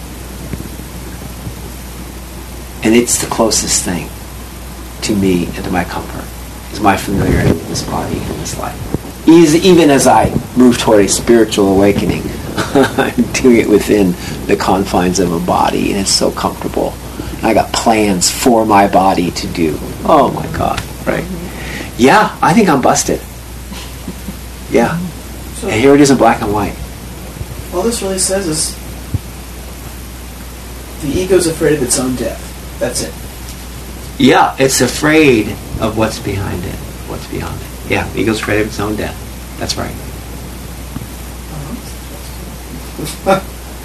And it's the closest thing to me and to my comfort, is my familiarity with this body and this life. Even as I move toward a spiritual awakening, I'm doing it within the confines of a body, and it's so comfortable. And I got plans for my body to do. Oh my God, right? Yeah, I think I'm busted. Yeah. So And here it is in black and white. all this really says is the ego's afraid of its own death. That's it. Yeah, it's afraid of what's behind it, what's beyond it. Yeah, the ego's afraid of its own death. That's right. Okay.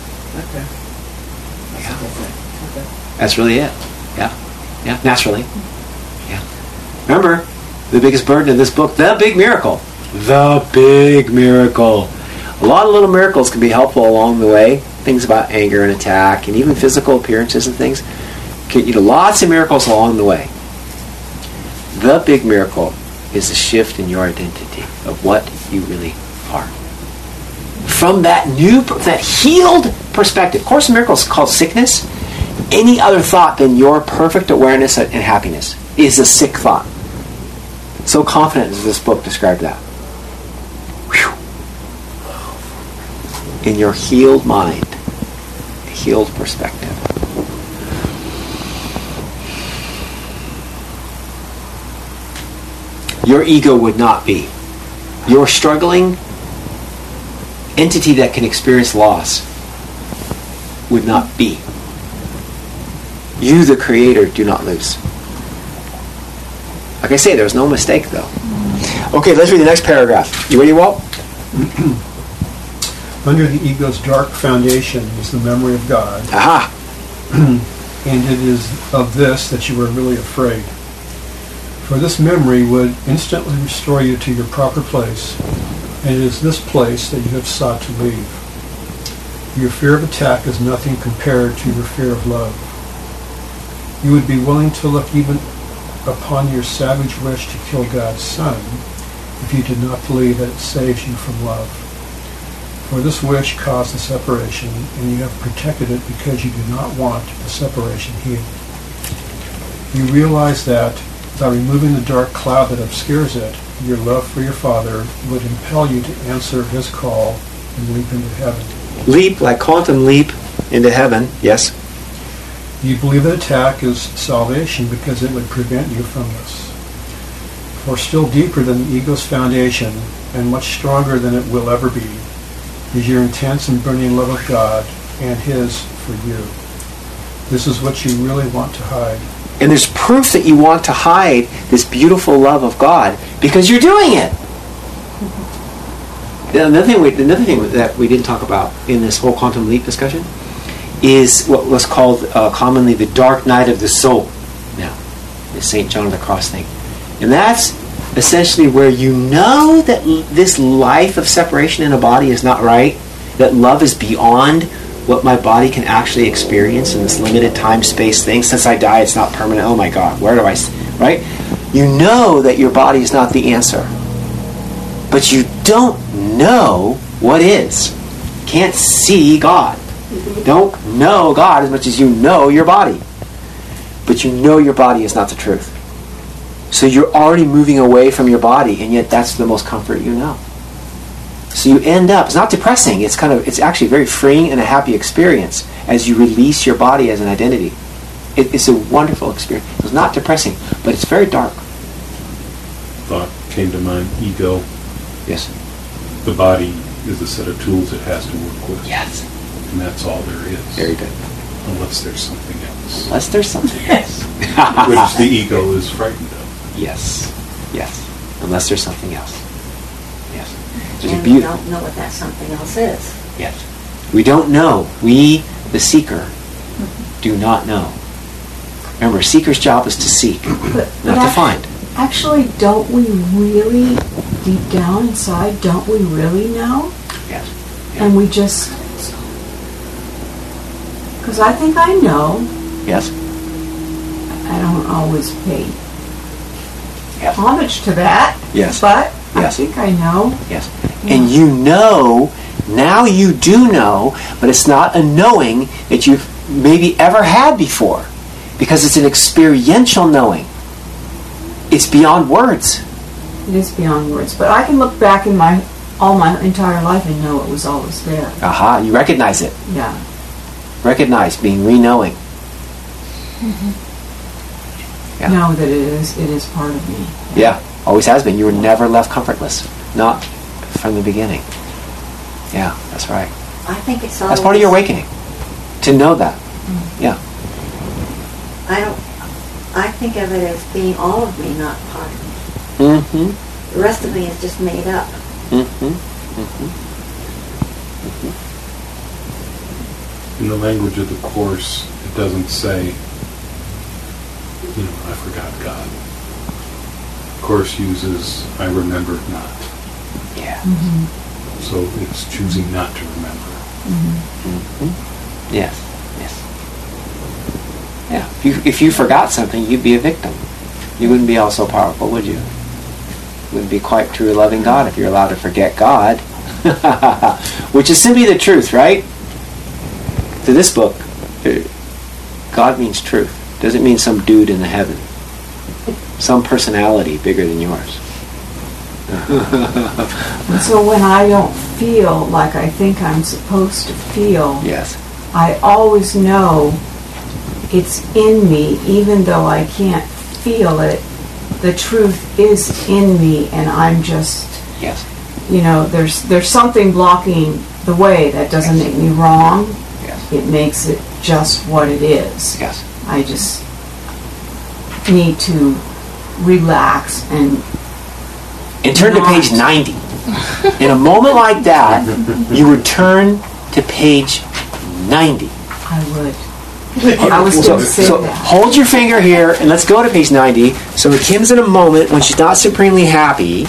That's Yeah. the whole thing. Okay. That's really it. Yeah. Yeah, naturally. Yeah. Remember, the biggest burden of this book, the big miracle. The big miracle. A lot of little miracles can be helpful along the way. Things about anger and attack, and even physical appearances and things. Lots of miracles along the way. The big miracle is a shift in your identity of what you really are. From that healed perspective. Course in Miracles is called sickness. Any other thought than your perfect awareness and happiness is a sick thought. So confident does this book describe that. Whew. In your healed mind, a healed perspective. Your ego would not be. Your struggling entity that can experience loss would not be. You, the creator, do not lose. Like I say, there's no mistake, though. Okay, let's read the next paragraph. You ready, Walt? Under the ego's dark foundation is the memory of God. Aha! And it is of this that you are really afraid. For this memory would instantly restore you to your proper place, and it is this place that you have sought to leave. Your fear of attack is nothing compared to your fear of love. You would be willing to look even upon your savage wish to kill God's Son if you did not believe that it saves you from love. For this wish caused the separation, and you have protected it because you do not want the separation healed. You realize that by removing the dark cloud that obscures it, your love for your Father would impel you to answer His call and leap into heaven. Leap, like quantum leap into heaven, yes. You believe that attack is salvation because it would prevent you from this. For still deeper than the ego's foundation, and much stronger than it will ever be, is your intense and burning love of God and His for you. This is what you really want to hide. And there's proof that you want to hide this beautiful love of God because you're doing it. Another thing that we didn't talk about in this whole quantum leap discussion is what was called commonly the dark night of the soul. Now, the St. John of the Cross thing. And that's essentially where you know that this life of separation in a body is not right, that love is beyond what my body can actually experience in this limited time-space thing. Since I die, it's not permanent. Oh my God, where do I... Right? You know that your body is not the answer. But you don't know what is. Can't see God. Don't know God as much as you know your body. But you know your body is not the truth. So you're already moving away from your body, and yet that's the most comfort you know. So you end up, it's not depressing, it's actually very freeing and a happy experience as you release your body as an identity. It's a wonderful experience. It's not depressing, but it's very dark. Thought came to mind, ego. Yes. The body is a set of tools it has to work with. Yes. And that's all there is. Very good. Unless there's something else. Unless there's something else. Which the ego is frightened of. Yes. Yes. Unless there's something else. Yes. There's a And we beauty. don't know what that something else is. Yes. We don't know. We, the seeker, do not know. Remember, a seeker's job is to seek, not to find. Actually, don't we really, deep down inside, don't we really know? Yes. And we just... Because I think I know. Yes. I don't always pay Yes. homage to that. Yes. But Yes. I think I know. Yes. And you know, now you do know, but it's not a knowing that you've maybe ever had before. Because it's an experiential knowing. It's beyond words. It is beyond words. But I can look back in all my entire life and know it was always there. Aha, you recognize it. Yeah. Recognize being re-knowing. Yeah. Know that it is part of me. Yeah, always has been. You were never left comfortless. Not from the beginning. Yeah, that's right. I think it's always... That's part of your awakening. To know that. Yeah. I think of it as being all of me, not part of me. Mm-hmm. The rest of me is just made up. Mm-hmm. Mm-hmm. In the language of the Course, it doesn't say, I forgot God. The Course uses, I remembered not. Yeah. So it's choosing not to remember. Mm-hmm. Yes. Yes. Yeah. If you forgot something, you'd be a victim. You wouldn't be all so powerful, would you? Wouldn't be quite true loving God if you're allowed to forget God. Which is simply the truth, right? To this book, God means truth. Doesn't mean some dude in the heaven. Some personality bigger than yours. And so when I don't feel like I think I'm supposed to feel, Yes. I always know it's in me, even though I can't feel it. The truth is in me, and I'm just, Yes. there's something blocking the way. That doesn't make me wrong. Yes. It makes it just what it is. Yes. I just need to relax and turn to page 90. In a moment like that, you would turn to page 90. I would. I was going to say So that. hold your finger here and let's go to page 90. So Kim's in a moment when she's not supremely happy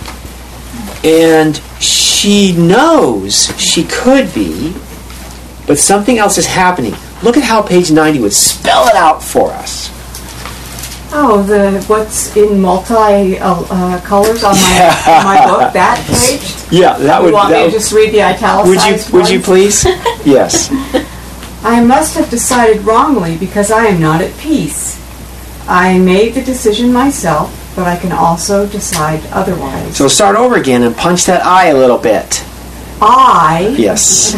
and she knows she could be, but something else is happening. Look at how page 90 would spell it out for us. Oh, what's in multi colors on my book, that page? Yeah, that would. You want me that to just read the italicized would you ones? please? Yes. I must have decided wrongly because I am not at peace. I made the decision myself, but I can also decide otherwise. So start over again and punch that I a little bit. I, Yes.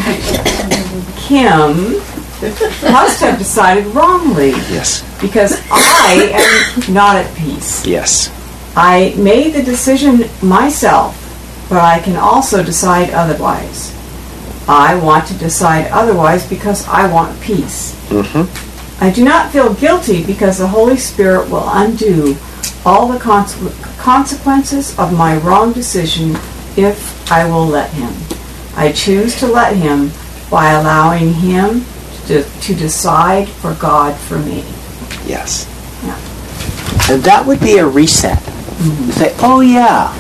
Kim, must have decided wrongly Yes. because I am not at peace. Yes. I made the decision myself, but I can also decide otherwise. I want to decide otherwise because I want peace. Mm-hmm. I do not feel guilty because the Holy Spirit will undo all the consequences of my wrong decision if I will let Him. I choose to let Him by allowing Him to decide for God for me. Yes. Yeah. And that would be a reset. You say, oh yeah,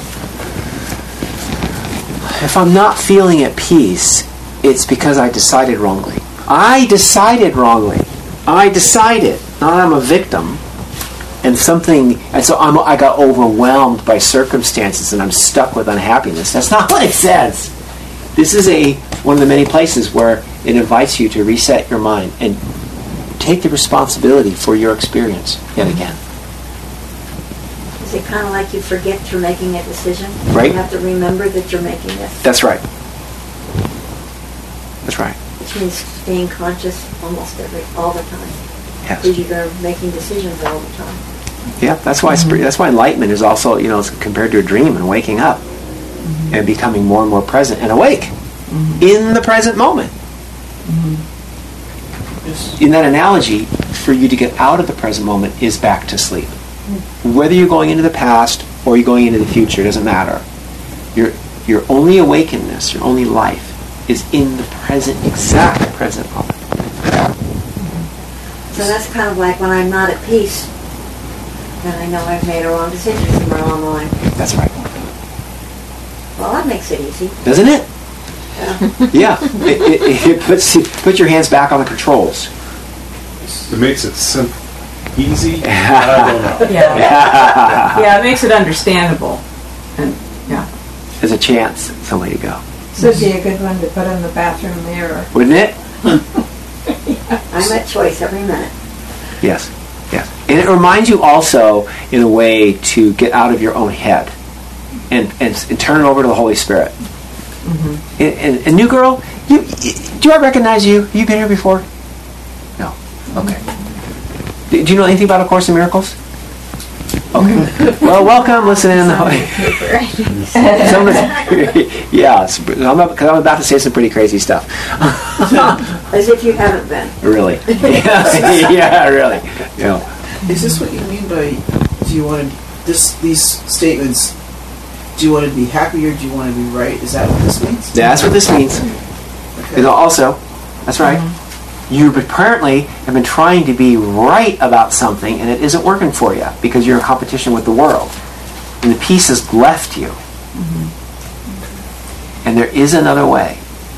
if I'm not feeling at peace, it's because I decided wrongly. I decided wrongly. I decided. Not I'm a victim. And so I got overwhelmed by circumstances and I'm stuck with unhappiness. That's not what it says. This is one of the many places where it invites you to reset your mind and take the responsibility for your experience yet again. Is it kind of like you forget you're making a decision? Right. You have to remember that you're making it. That's right. That's right. Which means being conscious almost all the time. Yes. Because you're making decisions all the time. Yeah, that's why that's why enlightenment is also, it's compared to a dream and waking up and becoming more and more present and awake in the present moment. Yes. In that analogy, for you to get out of the present moment is back to sleep. Whether you're going into the past or you're going into the future, doesn't matter. Your only awakeness, your only life, is in the exact present moment. So that's kind of like when I'm not at peace, then I know I've made a wrong decision somewhere along the line. That's right. Well, that makes it easy. Doesn't it? Yeah. Yeah. It puts your hands back on the controls. It makes it simple. Easy? I don't know. Yeah, it makes it understandable. And There's a chance some way to go. This would be a good one to put on the bathroom mirror. Wouldn't it? I'm at choice every minute. Yes. Yes. And it reminds you also, in a way, to get out of your own head and turn it over to the Holy Spirit. And new girl, do I recognize you? Have you been here before? No. Okay. Do you know anything about A Course in Miracles? Okay. Well, welcome. Listen in. Because I'm about to say some pretty crazy stuff. As if you haven't been. Really? Yeah, really. Is this what you mean by, do you want to, these statements, do you want to be happy or do you want to be right? Is that what this means? That's what this means. Okay. Also, that's right. You apparently have been trying to be right about something and it isn't working for you because you're in competition with the world. And the peace has left you. And there is another way.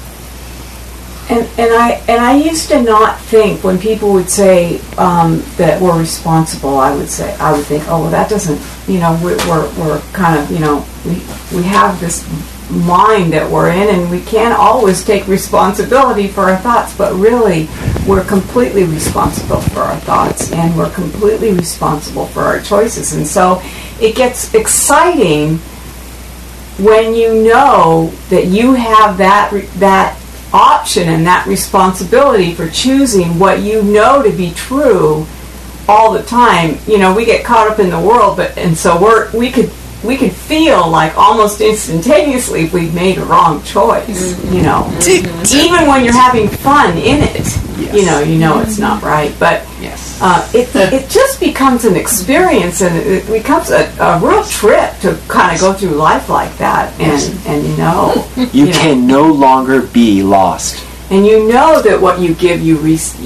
And I used to not think when people would say that we're responsible. I would think, oh, well, that doesn't. We're kind of we have this mind that we're in, and we can't always take responsibility for our thoughts. But really, we're completely responsible for our thoughts, and we're completely responsible for our choices. And so, it gets exciting when you know that you have that option and that responsibility for choosing what you know to be true all the time. We get caught up in the world, and so we could feel like almost instantaneously if we've made a wrong choice. Even when you're having fun in it, you know it's not right. But it just becomes an experience, and it becomes a real trip to kind of go through life like that. And you can no longer be lost. And you know that what you give, you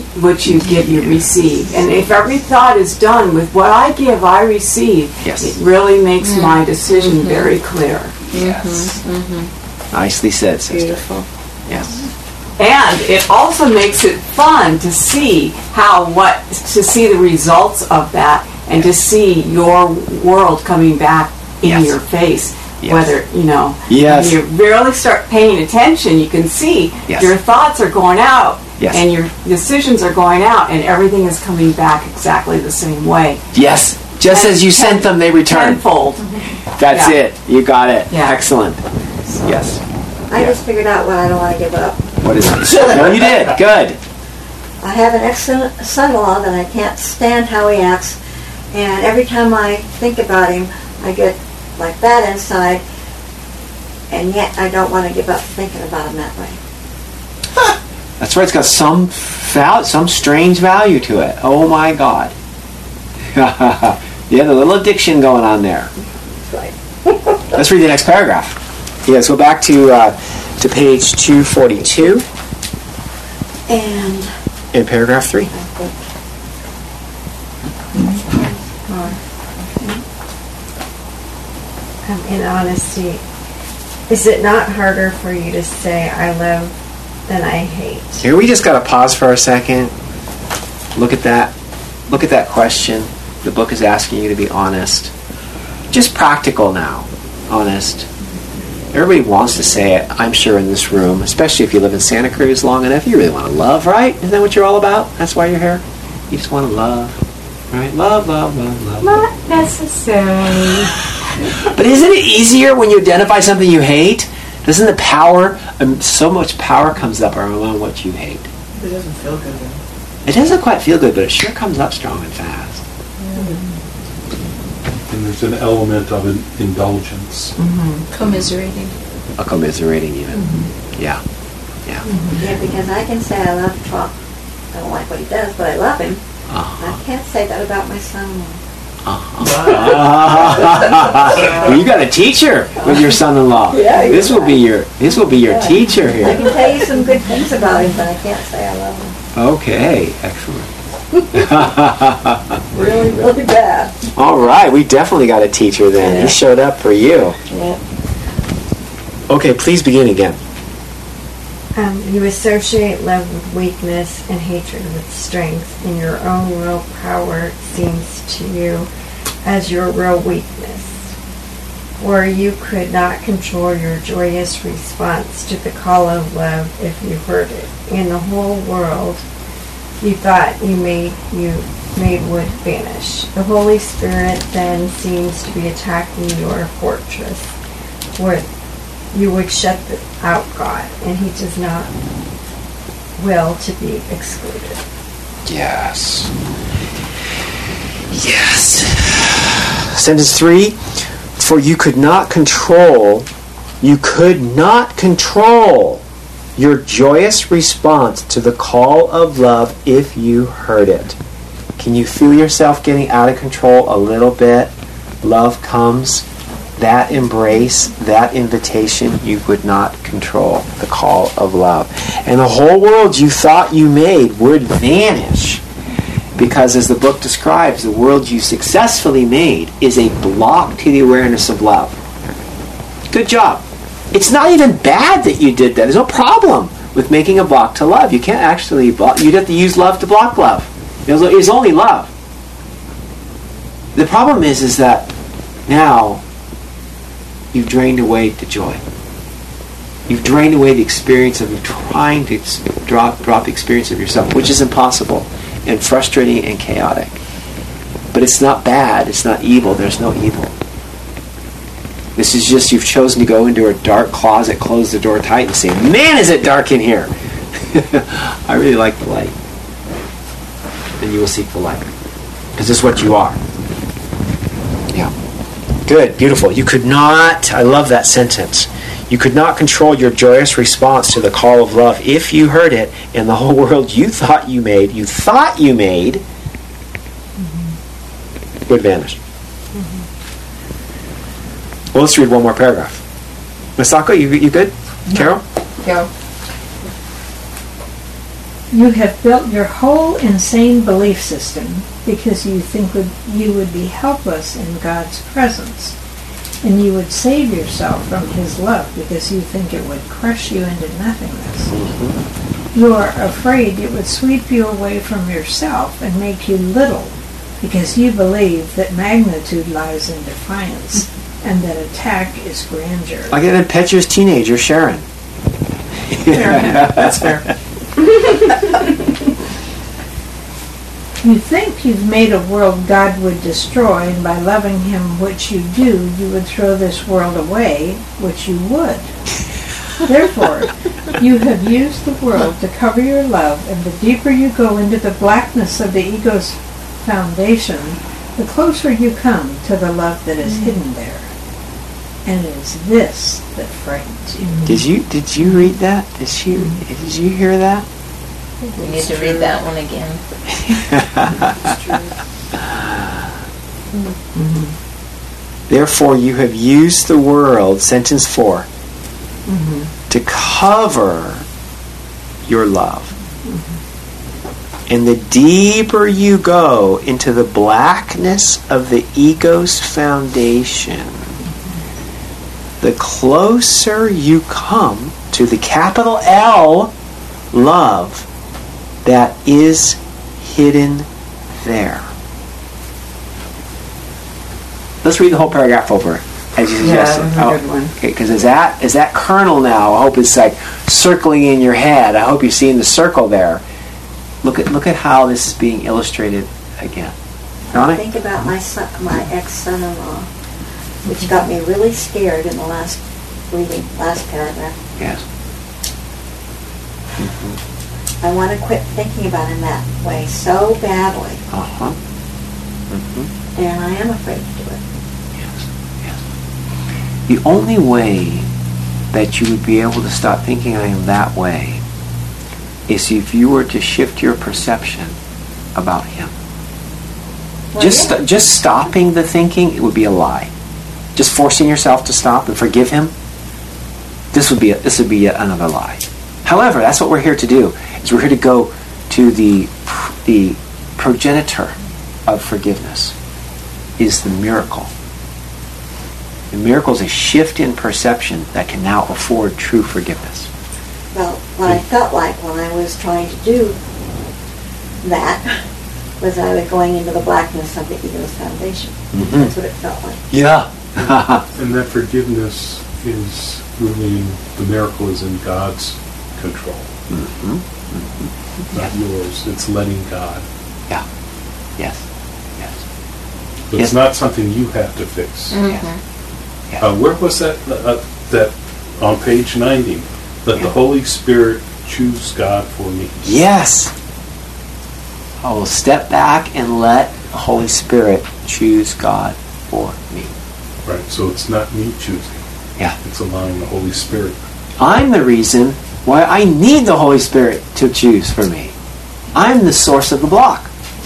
receive. And if every thought is done with what I give, I receive, it really makes my decision very clear. Yes. Nicely said, sister. Beautiful. Yes. And it also makes it fun to see to see the results of that and to see your world coming back in your face. Yes. Whether, Yes. when you really start paying attention, you can see your thoughts are going out and your decisions are going out and everything is coming back exactly the same way. Yes. Just as you sent them, they return. Tenfold. That's it. You got it. Yeah. Excellent. Yes. I just figured out what I don't want to give up. What is it? No, you did. Good. I have an ex-son-in-law that I can't stand how he acts, and every time I think about him, I get like that inside, and yet I don't want to give up thinking about him that way. That's right. It's got some strange value to it. Oh my God. The little addiction going on there. Right. Let's read the next paragraph. Yes, go back to page 242 And in paragraph 3. In honesty, is it not harder for you to say I love than I hate? Here we just got to pause for a second. Look at that. Look at that question. The book is asking you to be honest. Just practical now. Honest. Everybody wants to say it, I'm sure, in this room, especially if you live in Santa Cruz long enough. You really want to love, right? Isn't that what you're all about? That's why you're here? You just want to love. Right? Love, love, love, love. Not necessarily. But isn't it easier when you identify something you hate Doesn't the power, so much power comes up around what you hate? It doesn't feel good though. It doesn't quite feel good, but it sure comes up strong and fast. And there's an element of indulgence. Commiserating. A commiserating even. Yeah. Yeah, because I can say I love Trump. I don't like what he does, but I love him. I can't say that about my son-in-law. Well, you got a teacher with your son-in-law. Yeah, this will be your teacher I here. can tell you some good things about him, but I can't say I love him. Okay, excellent. Really, really bad. All right, we definitely got a teacher then. He showed up for you. Yeah. Okay, please begin again. You associate love with weakness and hatred with strength, and your own willpower seems to you as your real weakness. Or you could not control your joyous response to the call of love if you heard it. And the whole world you thought you made would vanish. The Holy Spirit then seems to be attacking your fortress, where you would shut out God, and He does not will to be excluded. Yes. Yes. Sentence 3, for you could not control your joyous response to the call of love if you heard it. Can you feel yourself getting out of control a little bit? Love comes. That embrace, that invitation, you would not control the call of love. And the whole world you thought you made would vanish. Because as the book describes, the world you successfully made is a block to the awareness of love. Good job. It's not even bad that you did that. There's no problem with making a block to love. You can't actually block. You'd have to use love to block love. It's only love. The problem is that now you've drained away the joy. You've drained away the experience of trying to drop the experience of yourself, which is impossible and frustrating and chaotic. But it's not bad. It's not evil. There's no evil. This is just you've chosen to go into a dark closet, close the door tight, and say, man, is it dark in here. I really like the light. And you will seek the light. Because this is what you are. Yeah. Good, beautiful. You could not, I love that sentence. You could not control your joyous response to the call of love if you heard it, and the whole world you thought you made would vanish. Well, let's read one more paragraph. Masako, you good? Carol? Go. You have built your whole insane belief system because you think you would be helpless in God's presence, and you would save yourself from His love because you think it would crush you into nothingness. You are afraid it would sweep you away from yourself and make you little because you believe that magnitude lies in defiance and that attack is grandeur. Like an impetuous teenager, Sharon. That's fair. You think you've made a world God would destroy, and by loving Him, which you do, you would throw this world away, which you would. Therefore, you have used the world to cover your love, and the deeper you go into the blackness of the ego's foundation, the closer you come to the love that is hidden there. And it is this that frightens you. Did you read that? Did you hear that? We need to read that one again. Therefore, you have used the world, sentence 4, to cover your love. And the deeper you go into the blackness of the ego's foundation, the closer you come to the capital L love that is hidden there. Let's read the whole paragraph over as you suggested. Yeah, that was a good one. Okay, because is that kernel now? I hope it's like circling in your head. I hope you're seeing the circle there. Look at how this is being illustrated again. Donna? Think about my ex-son-in-law, which got me really scared in the last reading last paragraph. Yes. I want to quit thinking about him that way so badly, Uh-huh. and I am afraid to do it. Yes. Yes. The only way that you would be able to stop thinking I am that way is if you were to shift your perception about him. Well, Just stopping the thinking, it would be a lie. Just forcing yourself to stop and forgive him, this would be yet another lie. However, that's what we're here to do. Is we're here to go to the progenitor of forgiveness. Is the miracle. The miracle is a shift in perception that can now afford true forgiveness. Well, what I felt like when I was trying to do that was I was going into the blackness of the ego's foundation. That's what it felt like. Yeah. And that forgiveness is really, the miracle is in God's control. Not yours. It's letting God. Yeah. Yes. Yes. But it's not something you have to fix. Yes. Where was that? That on page 90. Let the Holy Spirit choose God for me. Yes. I will step back and let the Holy Spirit choose God for me. Right. So it's not me choosing. Yeah. It's allowing the Holy Spirit. I'm the reason why I need the Holy Spirit to choose for me. I'm the source of the block.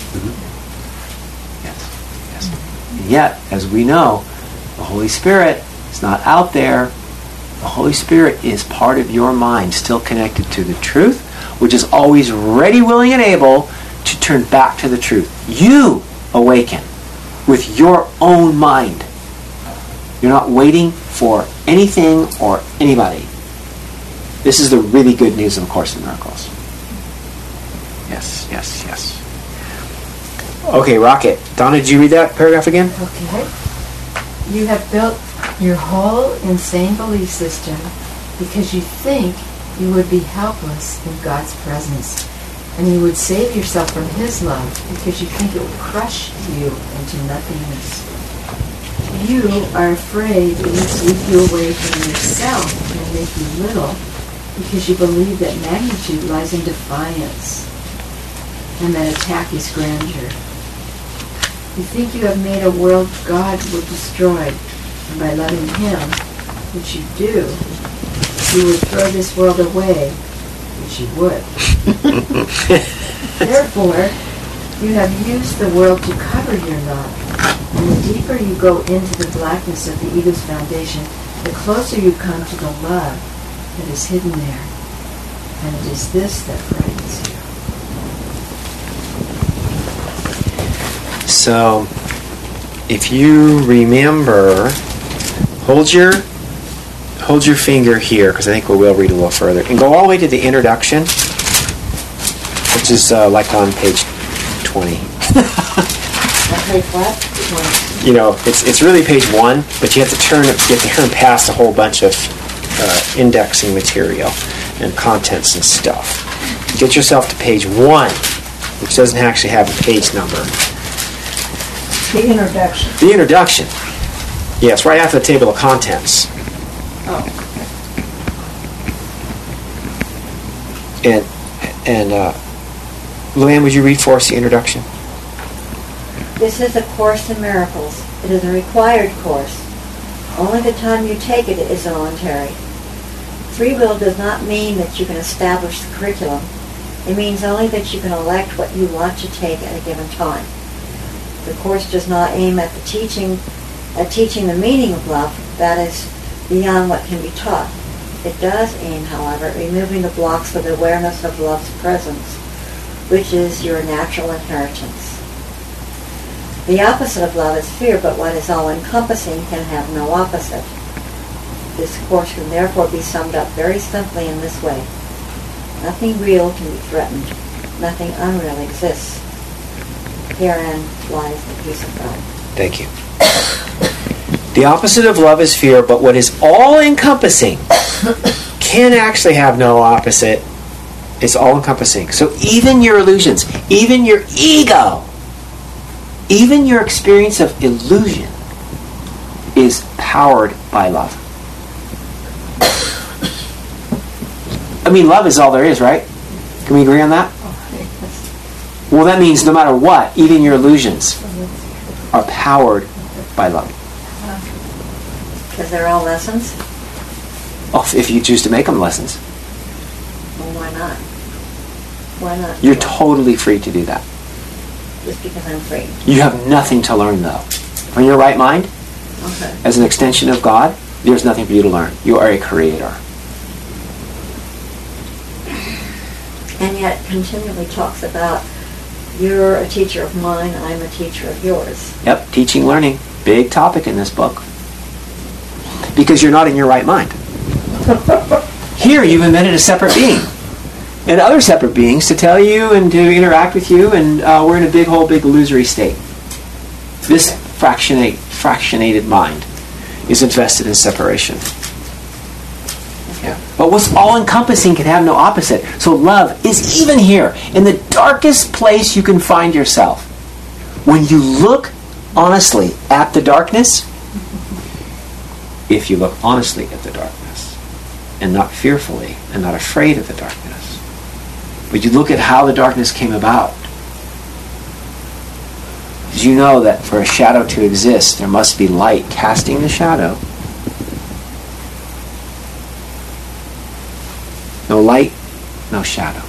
Yes. Yes. And yet, as we know, the Holy Spirit is not out there. The Holy Spirit is part of your mind, still connected to the truth, which is always ready, willing, and able to turn back to the truth. You awaken with your own mind. You're not waiting for anything or anybody. This is the really good news of A Course in Miracles. Yes, yes, yes. Okay, Rocket. Donna, did you read that paragraph again? Okay. You have built your whole insane belief system because you think you would be helpless in God's presence, and you would save yourself from His love because you think it would crush you into nothingness. You are afraid it would sweep you away from yourself and make you little because you believe that magnitude lies in defiance and that attack is grandeur. You think you have made a world God would destroy, and by loving Him, which you do, you would throw this world away, which you would. Therefore, you have used the world to cover your love, and the deeper you go into the blackness of the ego's foundation, the closer you come to the love that is hidden there. And it is this that frightens you. So, if you remember, hold your finger here, because I think we will read a little further, and go all the way to the introduction, which is like on page 20. Page what? You know, it's really page 1, but you have to turn past a whole bunch of indexing material and contents and stuff. Get yourself to page 1, which doesn't actually have a page number. The introduction. The introduction. Yes, right after the table of contents. Oh. And Luann, would you read for us the introduction? This is A Course in Miracles. It is a required course. Only the time you take it is voluntary. Free will does not mean that you can establish the curriculum. It means only that you can elect what you want to take at a given time. The course does not aim at teaching the meaning of love, that is beyond what can be taught. It does aim, however, at removing the blocks of the awareness of love's presence, which is your natural inheritance. The opposite of love is fear, but what is all-encompassing can have no opposite. This course can therefore be summed up very simply in this way. Nothing real can be threatened. Nothing unreal exists. Herein lies the peace of God. Thank you. The opposite of love is fear, but what is all-encompassing can actually have no opposite. It's all-encompassing. So even your illusions, even your ego, even your experience of illusion is powered by love. love is all there is, right? Can we agree on that? Well, that means no matter what, even your illusions are powered by love. Because they're all lessons? Oh, if you choose to make them lessons. Well, why not? Why not? You're totally free to do that. Just because I'm free. You have nothing to learn, though. From your right mind, Okay. as an extension of God, there's nothing for you to learn. You are a creator. And yet continually talks about you're a teacher of mine, I'm a teacher of yours. Yep, teaching, learning. Big topic in this book. Because you're not in your right mind. Here you've invented a separate being. And other separate beings to tell you and to interact with you, and we're in a big illusory state. This fractionated mind is invested in separation. Yeah. But what's all-encompassing can have no opposite. So love is even here, in the darkest place you can find yourself. When you look honestly at the darkness, if you look honestly at the darkness, and not fearfully, and not afraid of the darkness, but you look at how the darkness came about, because you know that for a shadow to exist, there must be light casting the shadow. No light, no shadow.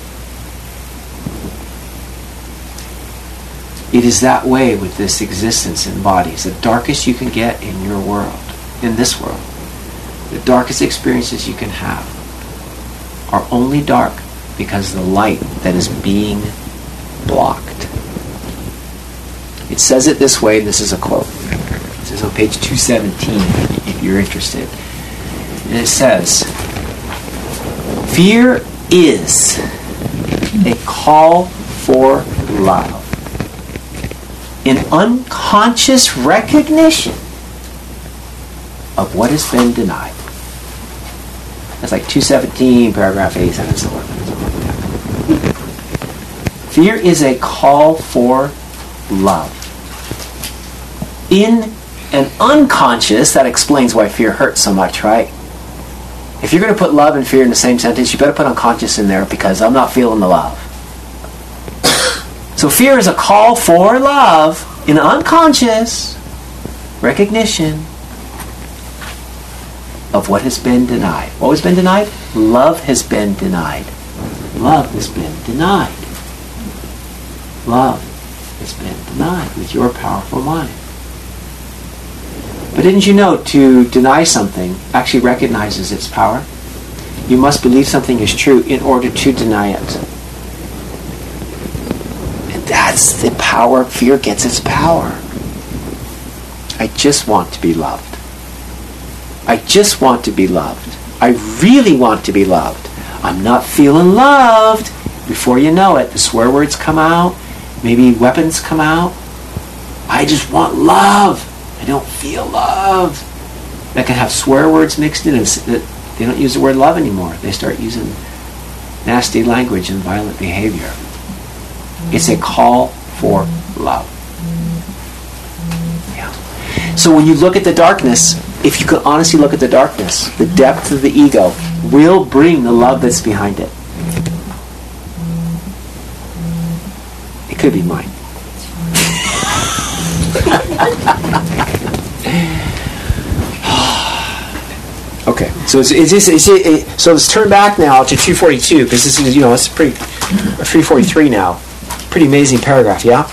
It is that way with this existence in bodies. The darkest you can get in your world, in this world, the darkest experiences you can have are only dark because of the light that is being blocked. It says it this way, and this is a quote. It says on page 217, if you're interested. And it says, fear is a call for love. An unconscious recognition of what has been denied. That's like 217, paragraph 8, sentence 11. Fear is a call for love. In an unconscious, that explains why fear hurts so much, right? If you're going to put love and fear in the same sentence, you better put unconscious in there because I'm not feeling the love. So fear is a call for love in unconscious recognition of what has been denied. What has been denied? Love has been denied. Love has been denied. Love has been denied with your powerful mind. But didn't you know to deny something actually recognizes its power? You must believe something is true in order to deny it. And that's the power. Fear gets its power. I just want to be loved. I just want to be loved. I really want to be loved. I'm not feeling loved. Before you know it, the swear words come out. Maybe weapons come out. I just want love. I don't feel love. That can have swear words mixed in. They don't use the word love anymore. They start using nasty language and violent behavior. It's a call for love. Yeah. So when you look at the darkness, if you could honestly look at the darkness, the depth of the ego will bring the love that's behind it. It could be mine. Okay, so so let's turn back now to 242 because this is it's pretty 343 now. Pretty amazing paragraph, yeah.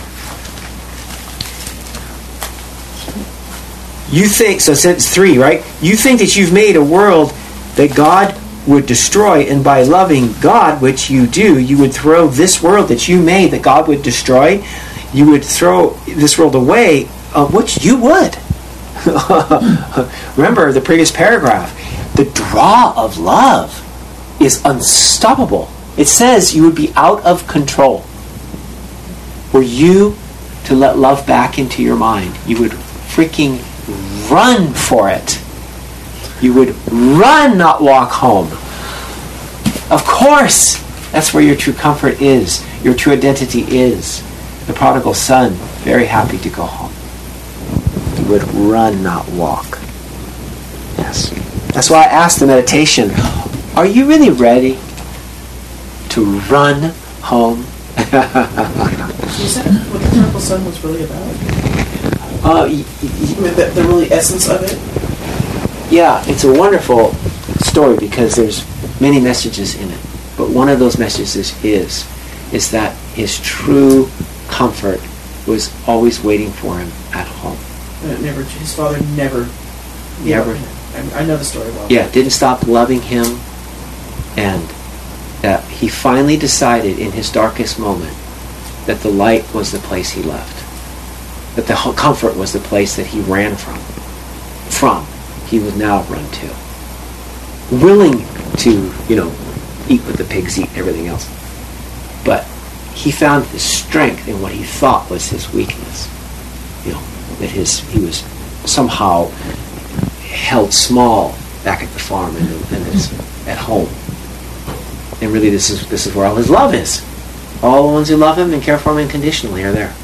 You think so? Sentence 3, right? You think that you've made a world that God would destroy, and by loving God, which you do, you would throw this world that you made that God would destroy. You would throw this world away, which you would. Remember the previous paragraph. The draw of love is unstoppable. It says you would be out of control. Were you to let love back into your mind, you would freaking run for it. You would run, not walk home. Of course, that's where your true comfort is. Your true identity is. The prodigal son, very happy to go home. You would run, not walk. Yes. That's why I asked the meditation, Are you really ready to run home? Is that what the prodigal son was really about? I mean, the really essence of it? Yeah, it's a wonderful story because there's many messages in it. But one of those messages is that his true comfort was always waiting for him at home. And his father never. I know the story well. Yeah, didn't stop loving him, and he finally decided in his darkest moment that the light was the place he left, that the comfort was the place that he ran from. He would now run to. Willing to, eat what the pigs eat, everything else. But he found his strength in what he thought was his weakness. That he was somehow held small back at the farm and at home. And really this is where all his love is. All the ones who love him and care for him unconditionally are there.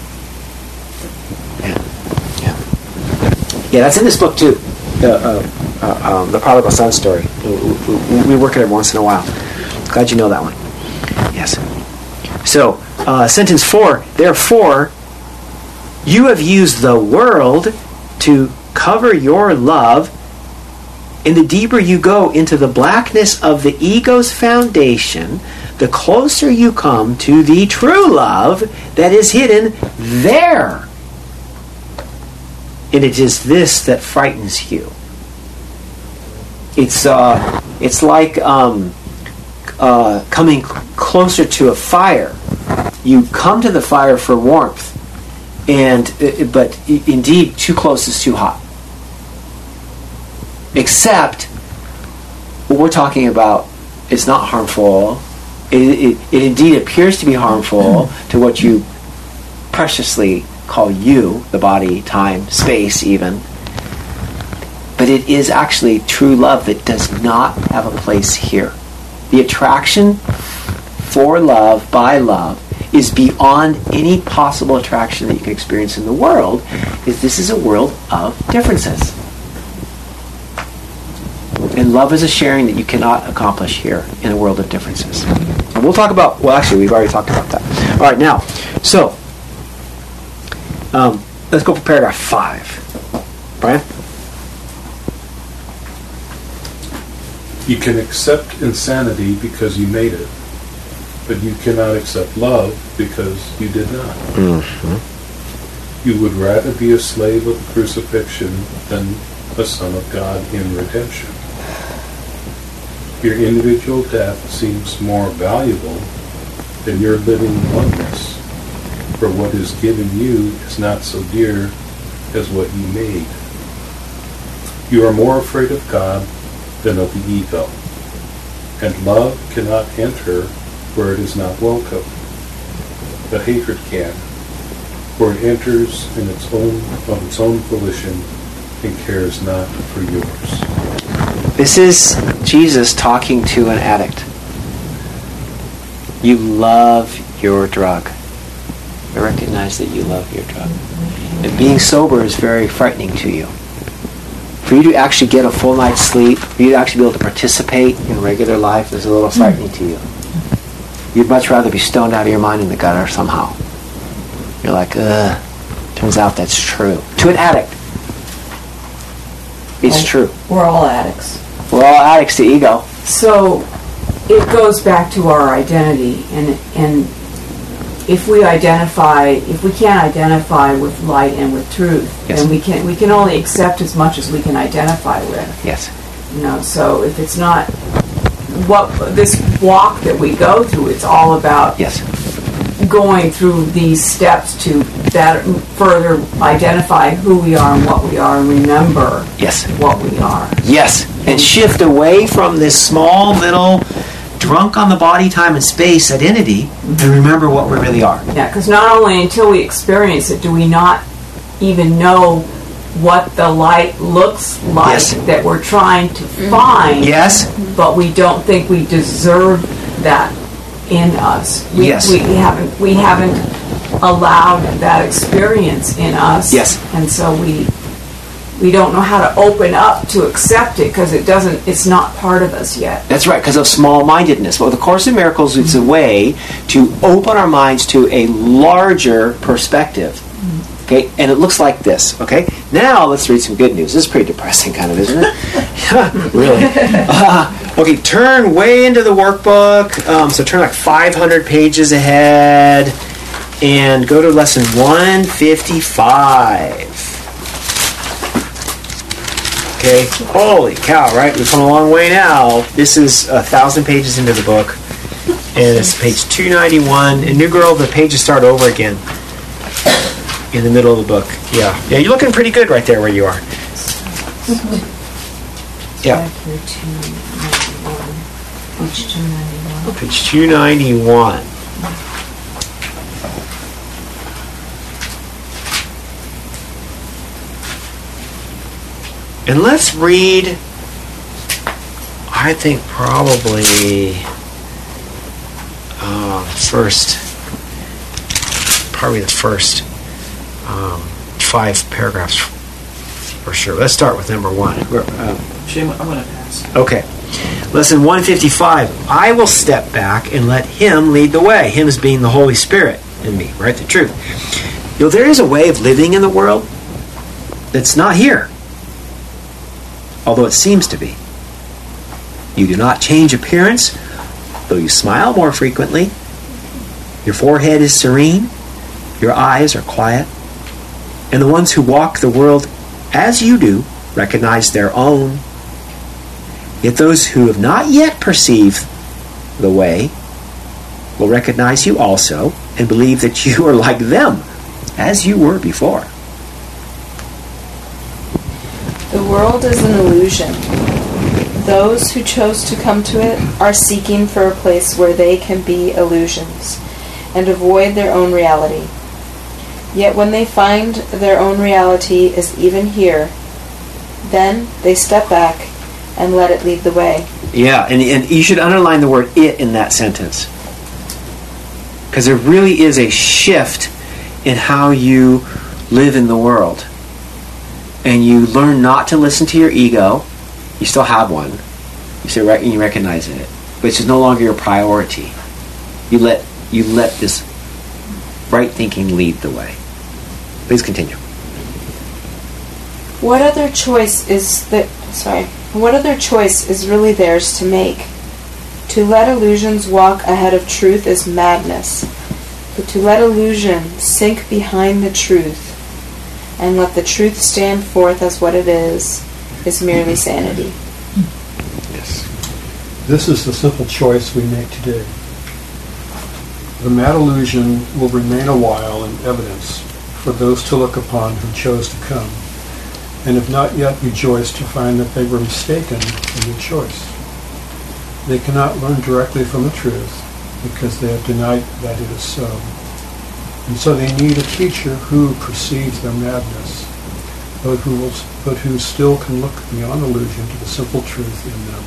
Yeah, that's in this book too. The prodigal son story. We work at it once in a while. Glad you know that one. Yes. So, sentence 4. Therefore, you have used the world to cover your love, and the deeper you go into the blackness of the ego's foundation, the closer you come to the true love that is hidden there. And it is this that frightens you. It's like coming closer to a fire. You come to the fire for warmth, but indeed, too close is too hot. Except, what we're talking about is not harmful. It indeed appears to be harmful to what you preciously call you, the body, time, space even. But it is actually true love that does not have a place here. The attraction for love, by love, is beyond any possible attraction that you can experience in the world, is this is a world of differences. And love is a sharing that you cannot accomplish here in a world of differences. And we'll talk about, we've already talked about that. All right, now, so, let's go for paragraph 5. Brian? You can accept insanity because you made it, but you cannot accept love because you did not. Mm-hmm. You would rather be a slave of crucifixion than a son of God in redemption. Your individual death seems more valuable than your living oneness, for what is given you is not so dear as what you made. You are more afraid of God than of the ego, and love cannot enter where it is not welcome, but hatred can, for it enters of its own volition and cares not for yours. This is Jesus talking to an addict. You love your drug. I recognize that you love your drug. And being sober is very frightening to you. For you to actually get a full night's sleep, for you to actually be able to participate in regular life is a little frightening to you. You'd much rather be stoned out of your mind in the gutter somehow. You're like, turns out that's true. To an addict, it's true. We're all addicts. We're all addicts to ego. So it goes back to our identity, and if we can't identify with light and with truth, yes, then we can only accept as much as we can identify with. Yes. So if it's not what this walk that we go through, it's all about going through these steps to that further identify who we are and what we are, and remember what we are. Yes, and shift away from this small little drunk on the body, time, and space identity, and remember what we really are. Yeah, because not only until we experience it do we not even know what the light looks like that we're trying to find. Yes. But we don't think we deserve that in us. We haven't allowed that experience in us. Yes. And so we don't know how to open up to accept it because it's not part of us yet. That's right, because of small-mindedness. Well, the Course in Miracles is a way to open our minds to a larger perspective. Okay, and it looks like this. Okay, now let's read some good news. This is pretty depressing, kind of, isn't it? Really. Okay, turn way into the workbook. So turn like 500 pages ahead, and go to lesson 155. Okay, holy cow, right? We've come a long way now. This is 1,000 pages into the book, and it's page 291. And New Girl, the pages start over again in the middle of the book. Yeah, you're looking pretty good right there where you are. Yeah. Page 291. And let's read, I think probably the first 5 paragraphs for sure. Let's start with number 1. Shame, I'm going to pass. Okay. Lesson 155. I will step back and let Him lead the way. Him is being the Holy Spirit in me, right? The truth. You know, there is a way of living in the world that's not here, although it seems to be. You do not change appearance, though you smile more frequently. Your forehead is serene. Your eyes are quiet. And the ones who walk the world as you do recognize their own. Yet those who have not yet perceived the way will recognize you also and believe that you are like them, as you were before. The world is an illusion. Those who chose to come to it are seeking for a place where they can be illusions and avoid their own reality. Yet when they find their own reality is even here, then they step back and let it lead the way. Yeah, and you should underline the word "it" in that sentence. Because there really is a shift in how you live in the world. And you learn not to listen to your ego. You still have one. You recognize it. But it's no longer your priority. You let this right thinking lead the way. Please continue. What other choice is really theirs to make? To let illusions walk ahead of truth is madness. But to let illusion sink behind the truth and let the truth stand forth as what it is merely sanity. Yes. This is the simple choice we make today. The mad illusion will remain a while in evidence for those to look upon who chose to come, and have not yet rejoiced to find that they were mistaken in their choice. They cannot learn directly from the truth because they have denied that it is so. And so they need a teacher who perceives their madness, but who still can look beyond illusion to the simple truth in them.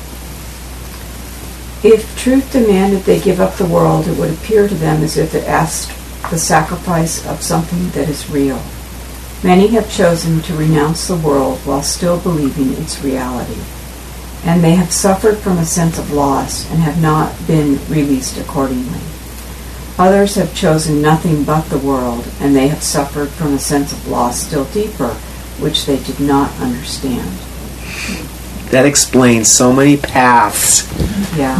If truth demanded they give up the world, it would appear to them as if it asked the sacrifice of something that is real. Many have chosen to renounce the world while still believing its reality, and they have suffered from a sense of loss and have not been released accordingly. Others have chosen nothing but the world, and they have suffered from a sense of loss still deeper, which they did not understand. That explains so many paths. Yeah.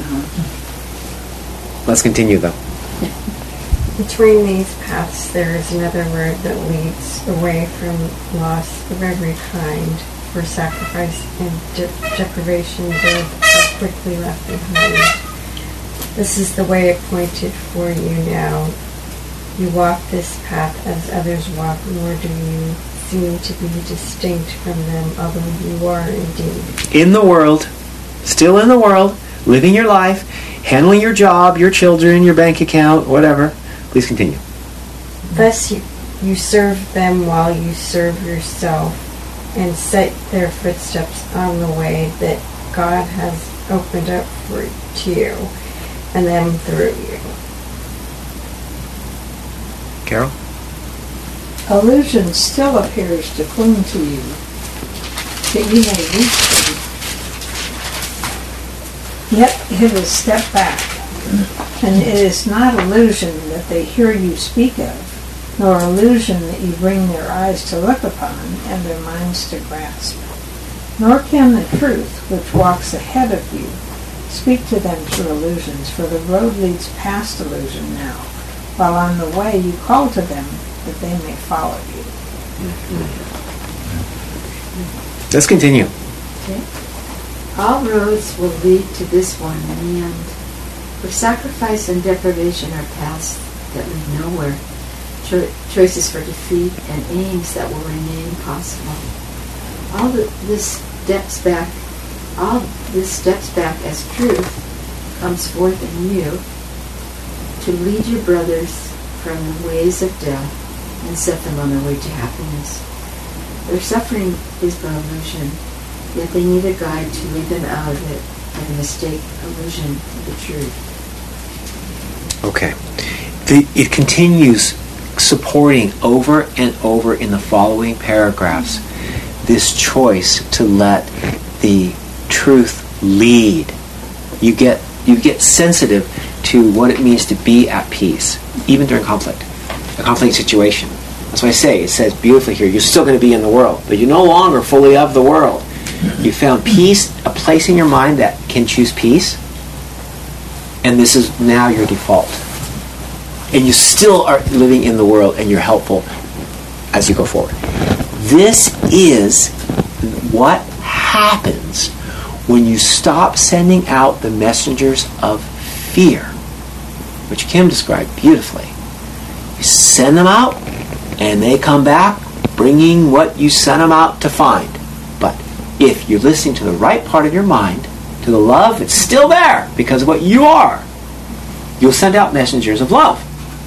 Let's continue, though. Between these paths, there is another road that leads away from loss of every kind, where sacrifice and deprivation both are quickly left behind. This is the way appointed for you now. You walk this path as others walk, nor do you seem to be distinct from them, although you are indeed. In the world, still in the world, living your life, handling your job, your children, your bank account, whatever. Please continue. Thus you serve them while you serve yourself, and set their footsteps on the way that God has opened up for you, and them through you. Carol? illusion still appears to cling to you, that you may reach them. Yet it is step back, and it is not illusion that they hear you speak of, nor illusion that you bring their eyes to look upon and their minds to grasp. Nor can the truth, which walks ahead of you, speak to them through illusions, for the road leads past illusion now, while on the way you call to them that they may follow you. Let's continue. Okay. All roads will lead to this one in the end. For sacrifice and deprivation are paths that lead nowhere, choices for defeat and aims that will remain possible. All this steps back as truth comes forth in you to lead your brothers from the ways of death and set them on their way to happiness. Their suffering is but illusion, yet they need a guide to lead them out of it and mistake illusion for the truth. Okay. It continues supporting over and over in the following paragraphs this choice to let the truth lead. You get sensitive to what it means to be at peace, even during conflict, a conflict situation. That's why I say, it says beautifully here, you're still going to be in the world, but you're no longer fully of the world. You found peace, a place in your mind that can choose peace, and this is now your default. And you still are living in the world, and you're helpful as you go forward. This is what happens when you stop sending out the messengers of fear, which Kim described beautifully. You send them out, and they come back bringing what you sent them out to find. But if you're listening to the right part of your mind, to the love that's still there because of what you are, you'll send out messengers of love.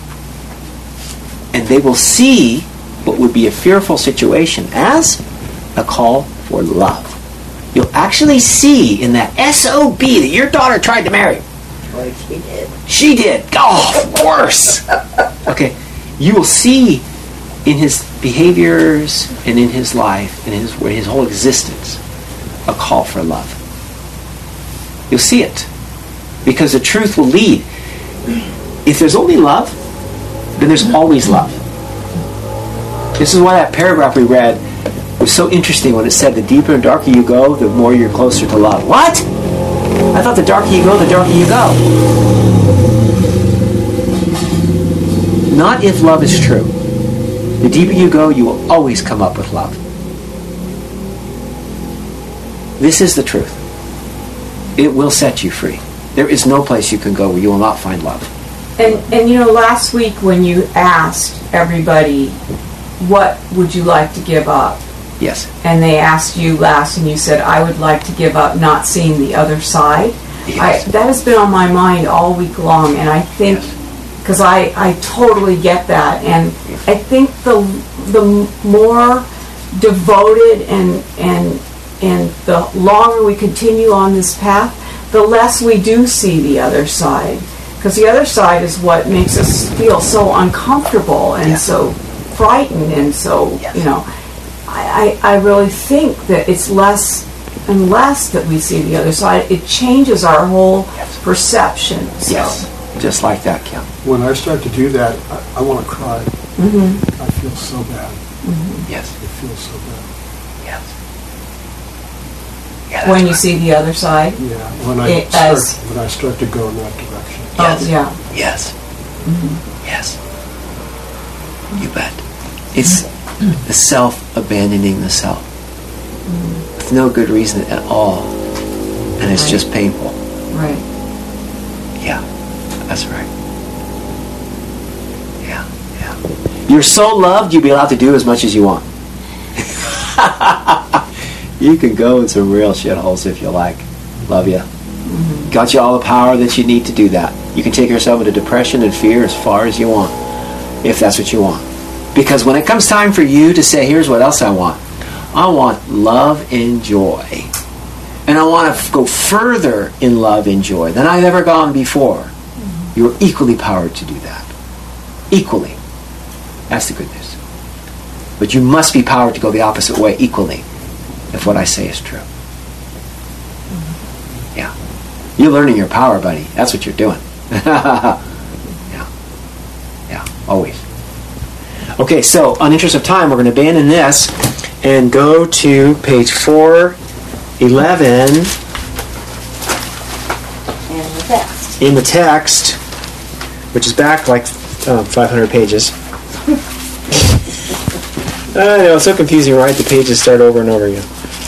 And they will see what would be a fearful situation as a call for love. You'll actually see in that SOB that your daughter tried to marry. Well, she did. She did. Oh, worse. Okay. You will see in his behaviors and in his life and in his whole existence a call for love. You'll see it. Because the truth will lead. If there's only love, then there's always love. This is why that paragraph we read was so interesting when it said the deeper and darker you go, the more you're closer to love. What? I thought the darker you go, the darker you go. Not if love is true. The deeper you go, you will always come up with love. This is the truth. It will set you free. There is no place you can go where you will not find love. And you know, last week when you asked everybody, what would you like to give up? Yes. And they asked you last, and you said, I would like to give up not seeing the other side. Yes. That has been on my mind all week long, and I think, because I totally get that, and I think the more devoted and the longer we continue on this path, the less we do see the other side. Because the other side is what makes us feel so uncomfortable and so frightened, and so, you know, I really think that it's less and less that we see the other side. It changes our whole perception. So. Yes, just like that, Kim. When I start to do that, I want to cry. Mm-hmm. I feel so bad. Mm-hmm. Yes. It feels so bad. Yes. Yeah, when you see the other side? Yeah, when I start to go in that direction. Yes. Oh, yeah. Yes. Mm-hmm. Yes. You bet. It's the self abandoning the self. With no good reason at all. And it's just painful. Right. Yeah. That's right. Yeah. Yeah. You're so loved, you'll be allowed to do as much as you want. You can go in some real shitholes if you like. Love you. Mm-hmm. Got you all the power that you need to do that. You can take yourself into depression and fear as far as you want, if that's what you want. Because when it comes time for you to say, here's what else I want love and joy. And I want to go further in love and joy than I've ever gone before. Mm-hmm. You're equally powered to do that. Equally. That's the good news. But you must be powered to go the opposite way equally if what I say is true. Yeah. You're learning your power, buddy. That's what you're doing. Yeah. Yeah, always. Okay, so on interest of time, we're going to abandon this and go to page 411 in the text, which is back like 500 pages. I know, it's so confusing, right? The pages start over and over again.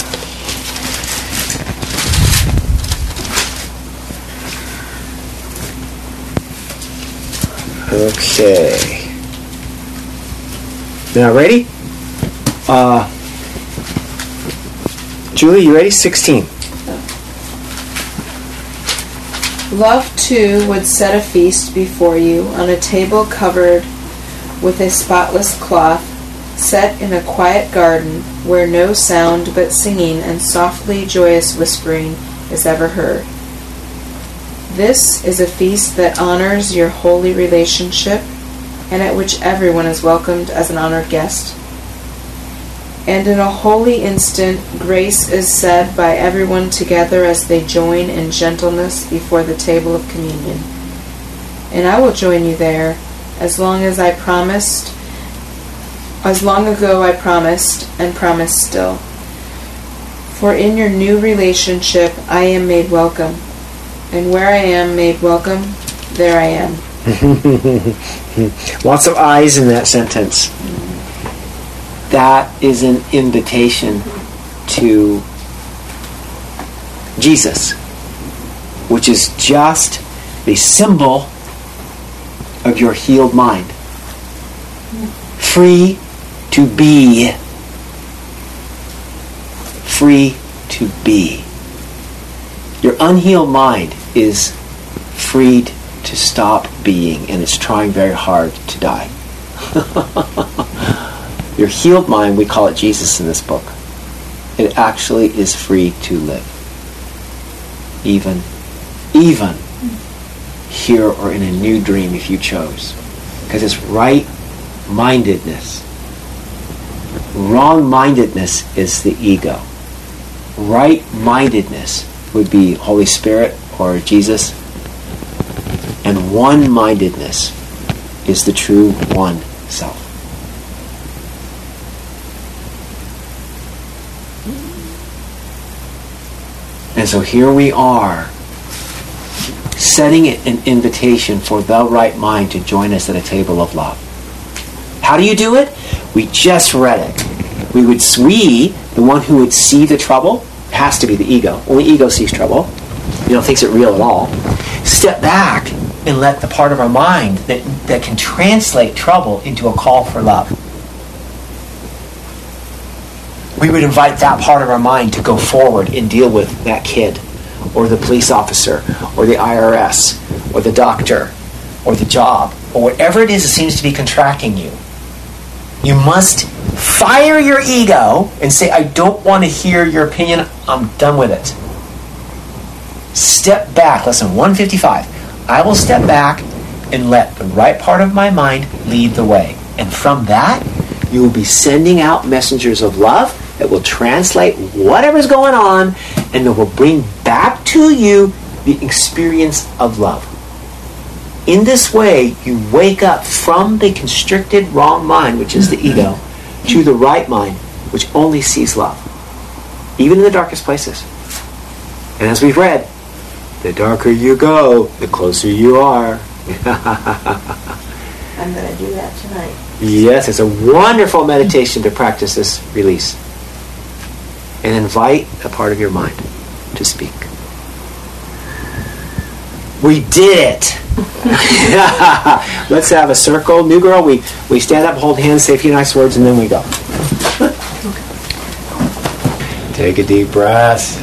Okay. Now, ready? Julie, you ready? 16. Love, too, would set a feast before you on a table covered with a spotless cloth, set in a quiet garden where no sound but singing and softly joyous whispering is ever heard. This is a feast that honors your holy relationship and at which everyone is welcomed as an honored guest. And in a holy instant, grace is said by everyone together as they join in gentleness before the table of communion. And I will join you there as long ago I promised and promise still. For in your new relationship I am made welcome, and where I am made welcome, there I am. Lots of I's in that sentence. That is an invitation to Jesus, which is just the symbol of your healed mind. Free to be. Free to be. Your unhealed mind is freed to stop being, and it's trying very hard to die. Your healed mind, we call it Jesus in this book. It actually is free to live. Even here or in a new dream if you chose. Because it's right-mindedness. Wrong-mindedness is the ego. Right-mindedness would be Holy Spirit or Jesus. And one-mindedness is the true one self. And so here we are, setting an invitation for the right mind to join us at a table of love. How do you do it? We just read it. The one who would see the trouble, has to be the ego. Only ego sees trouble. Thinks it real at all. Step back and let the part of our mind that can translate trouble into a call for love. We would invite that part of our mind to go forward and deal with that kid, or the police officer, or the IRS, or the doctor, or the job, or whatever it is that seems to be contracting you. You must fire your ego and say, I don't want to hear your opinion, I'm done with it. Step back. Lesson 155. I will step back and let the right part of my mind lead the way. And from that, you will be sending out messengers of love that will translate whatever's going on and that will bring back to you the experience of love. In this way, you wake up from the constricted wrong mind, which is the ego, to the right mind, which only sees love, even in the darkest places. And as we've read, the darker you go, the closer you are. I'm going to do that tonight. Yes, it's a wonderful meditation to practice this release. And invite a part of your mind to speak. We did it! Let's have a circle. New girl, we stand up, hold hands, say a few nice words, and then we go. Take a deep breath.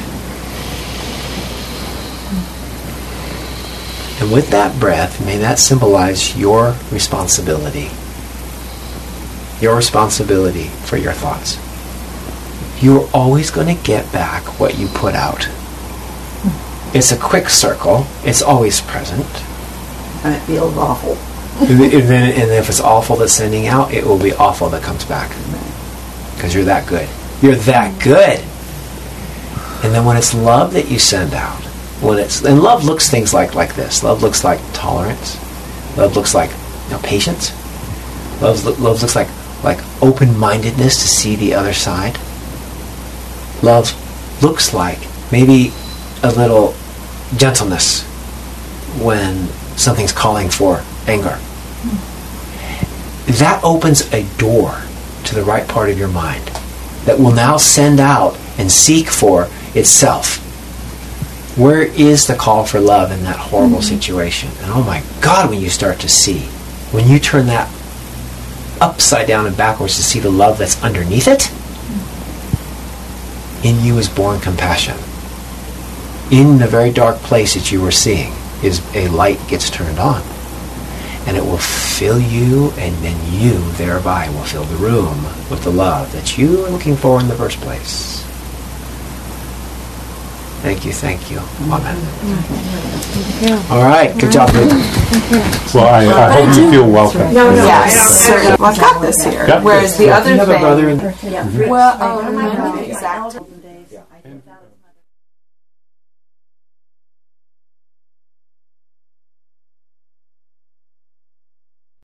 And with that breath, may that symbolize your responsibility. Your responsibility for your thoughts. You're always going to get back what you put out. It's a quick circle. It's always present. And it feels awful. And if it's awful that's sending out, it will be awful that comes back. because you're that good. You're that good. And then when it's love that you send out, and love looks things like this. Love looks like tolerance. Love looks like patience. Love looks like open-mindedness to see the other side. Love looks like maybe a little gentleness when something's calling for anger. That opens a door to the right part of your mind that will now send out and seek for itself. Where is the call for love in that horrible situation? And oh my God, when you start to see, when you turn that upside down and backwards to see the love that's underneath it, in you is born compassion. In the very dark place that you were seeing is a light gets turned on. And it will fill you, and then you thereby will fill the room with the love that you were looking for in the first place. Thank you, thank you. Amen. All right, good job, Luke. Well, I hope you feel welcome. Yes, certainly. Well, I've got this here. Got Whereas this. the other You have a thing... brother in... Well, exactly.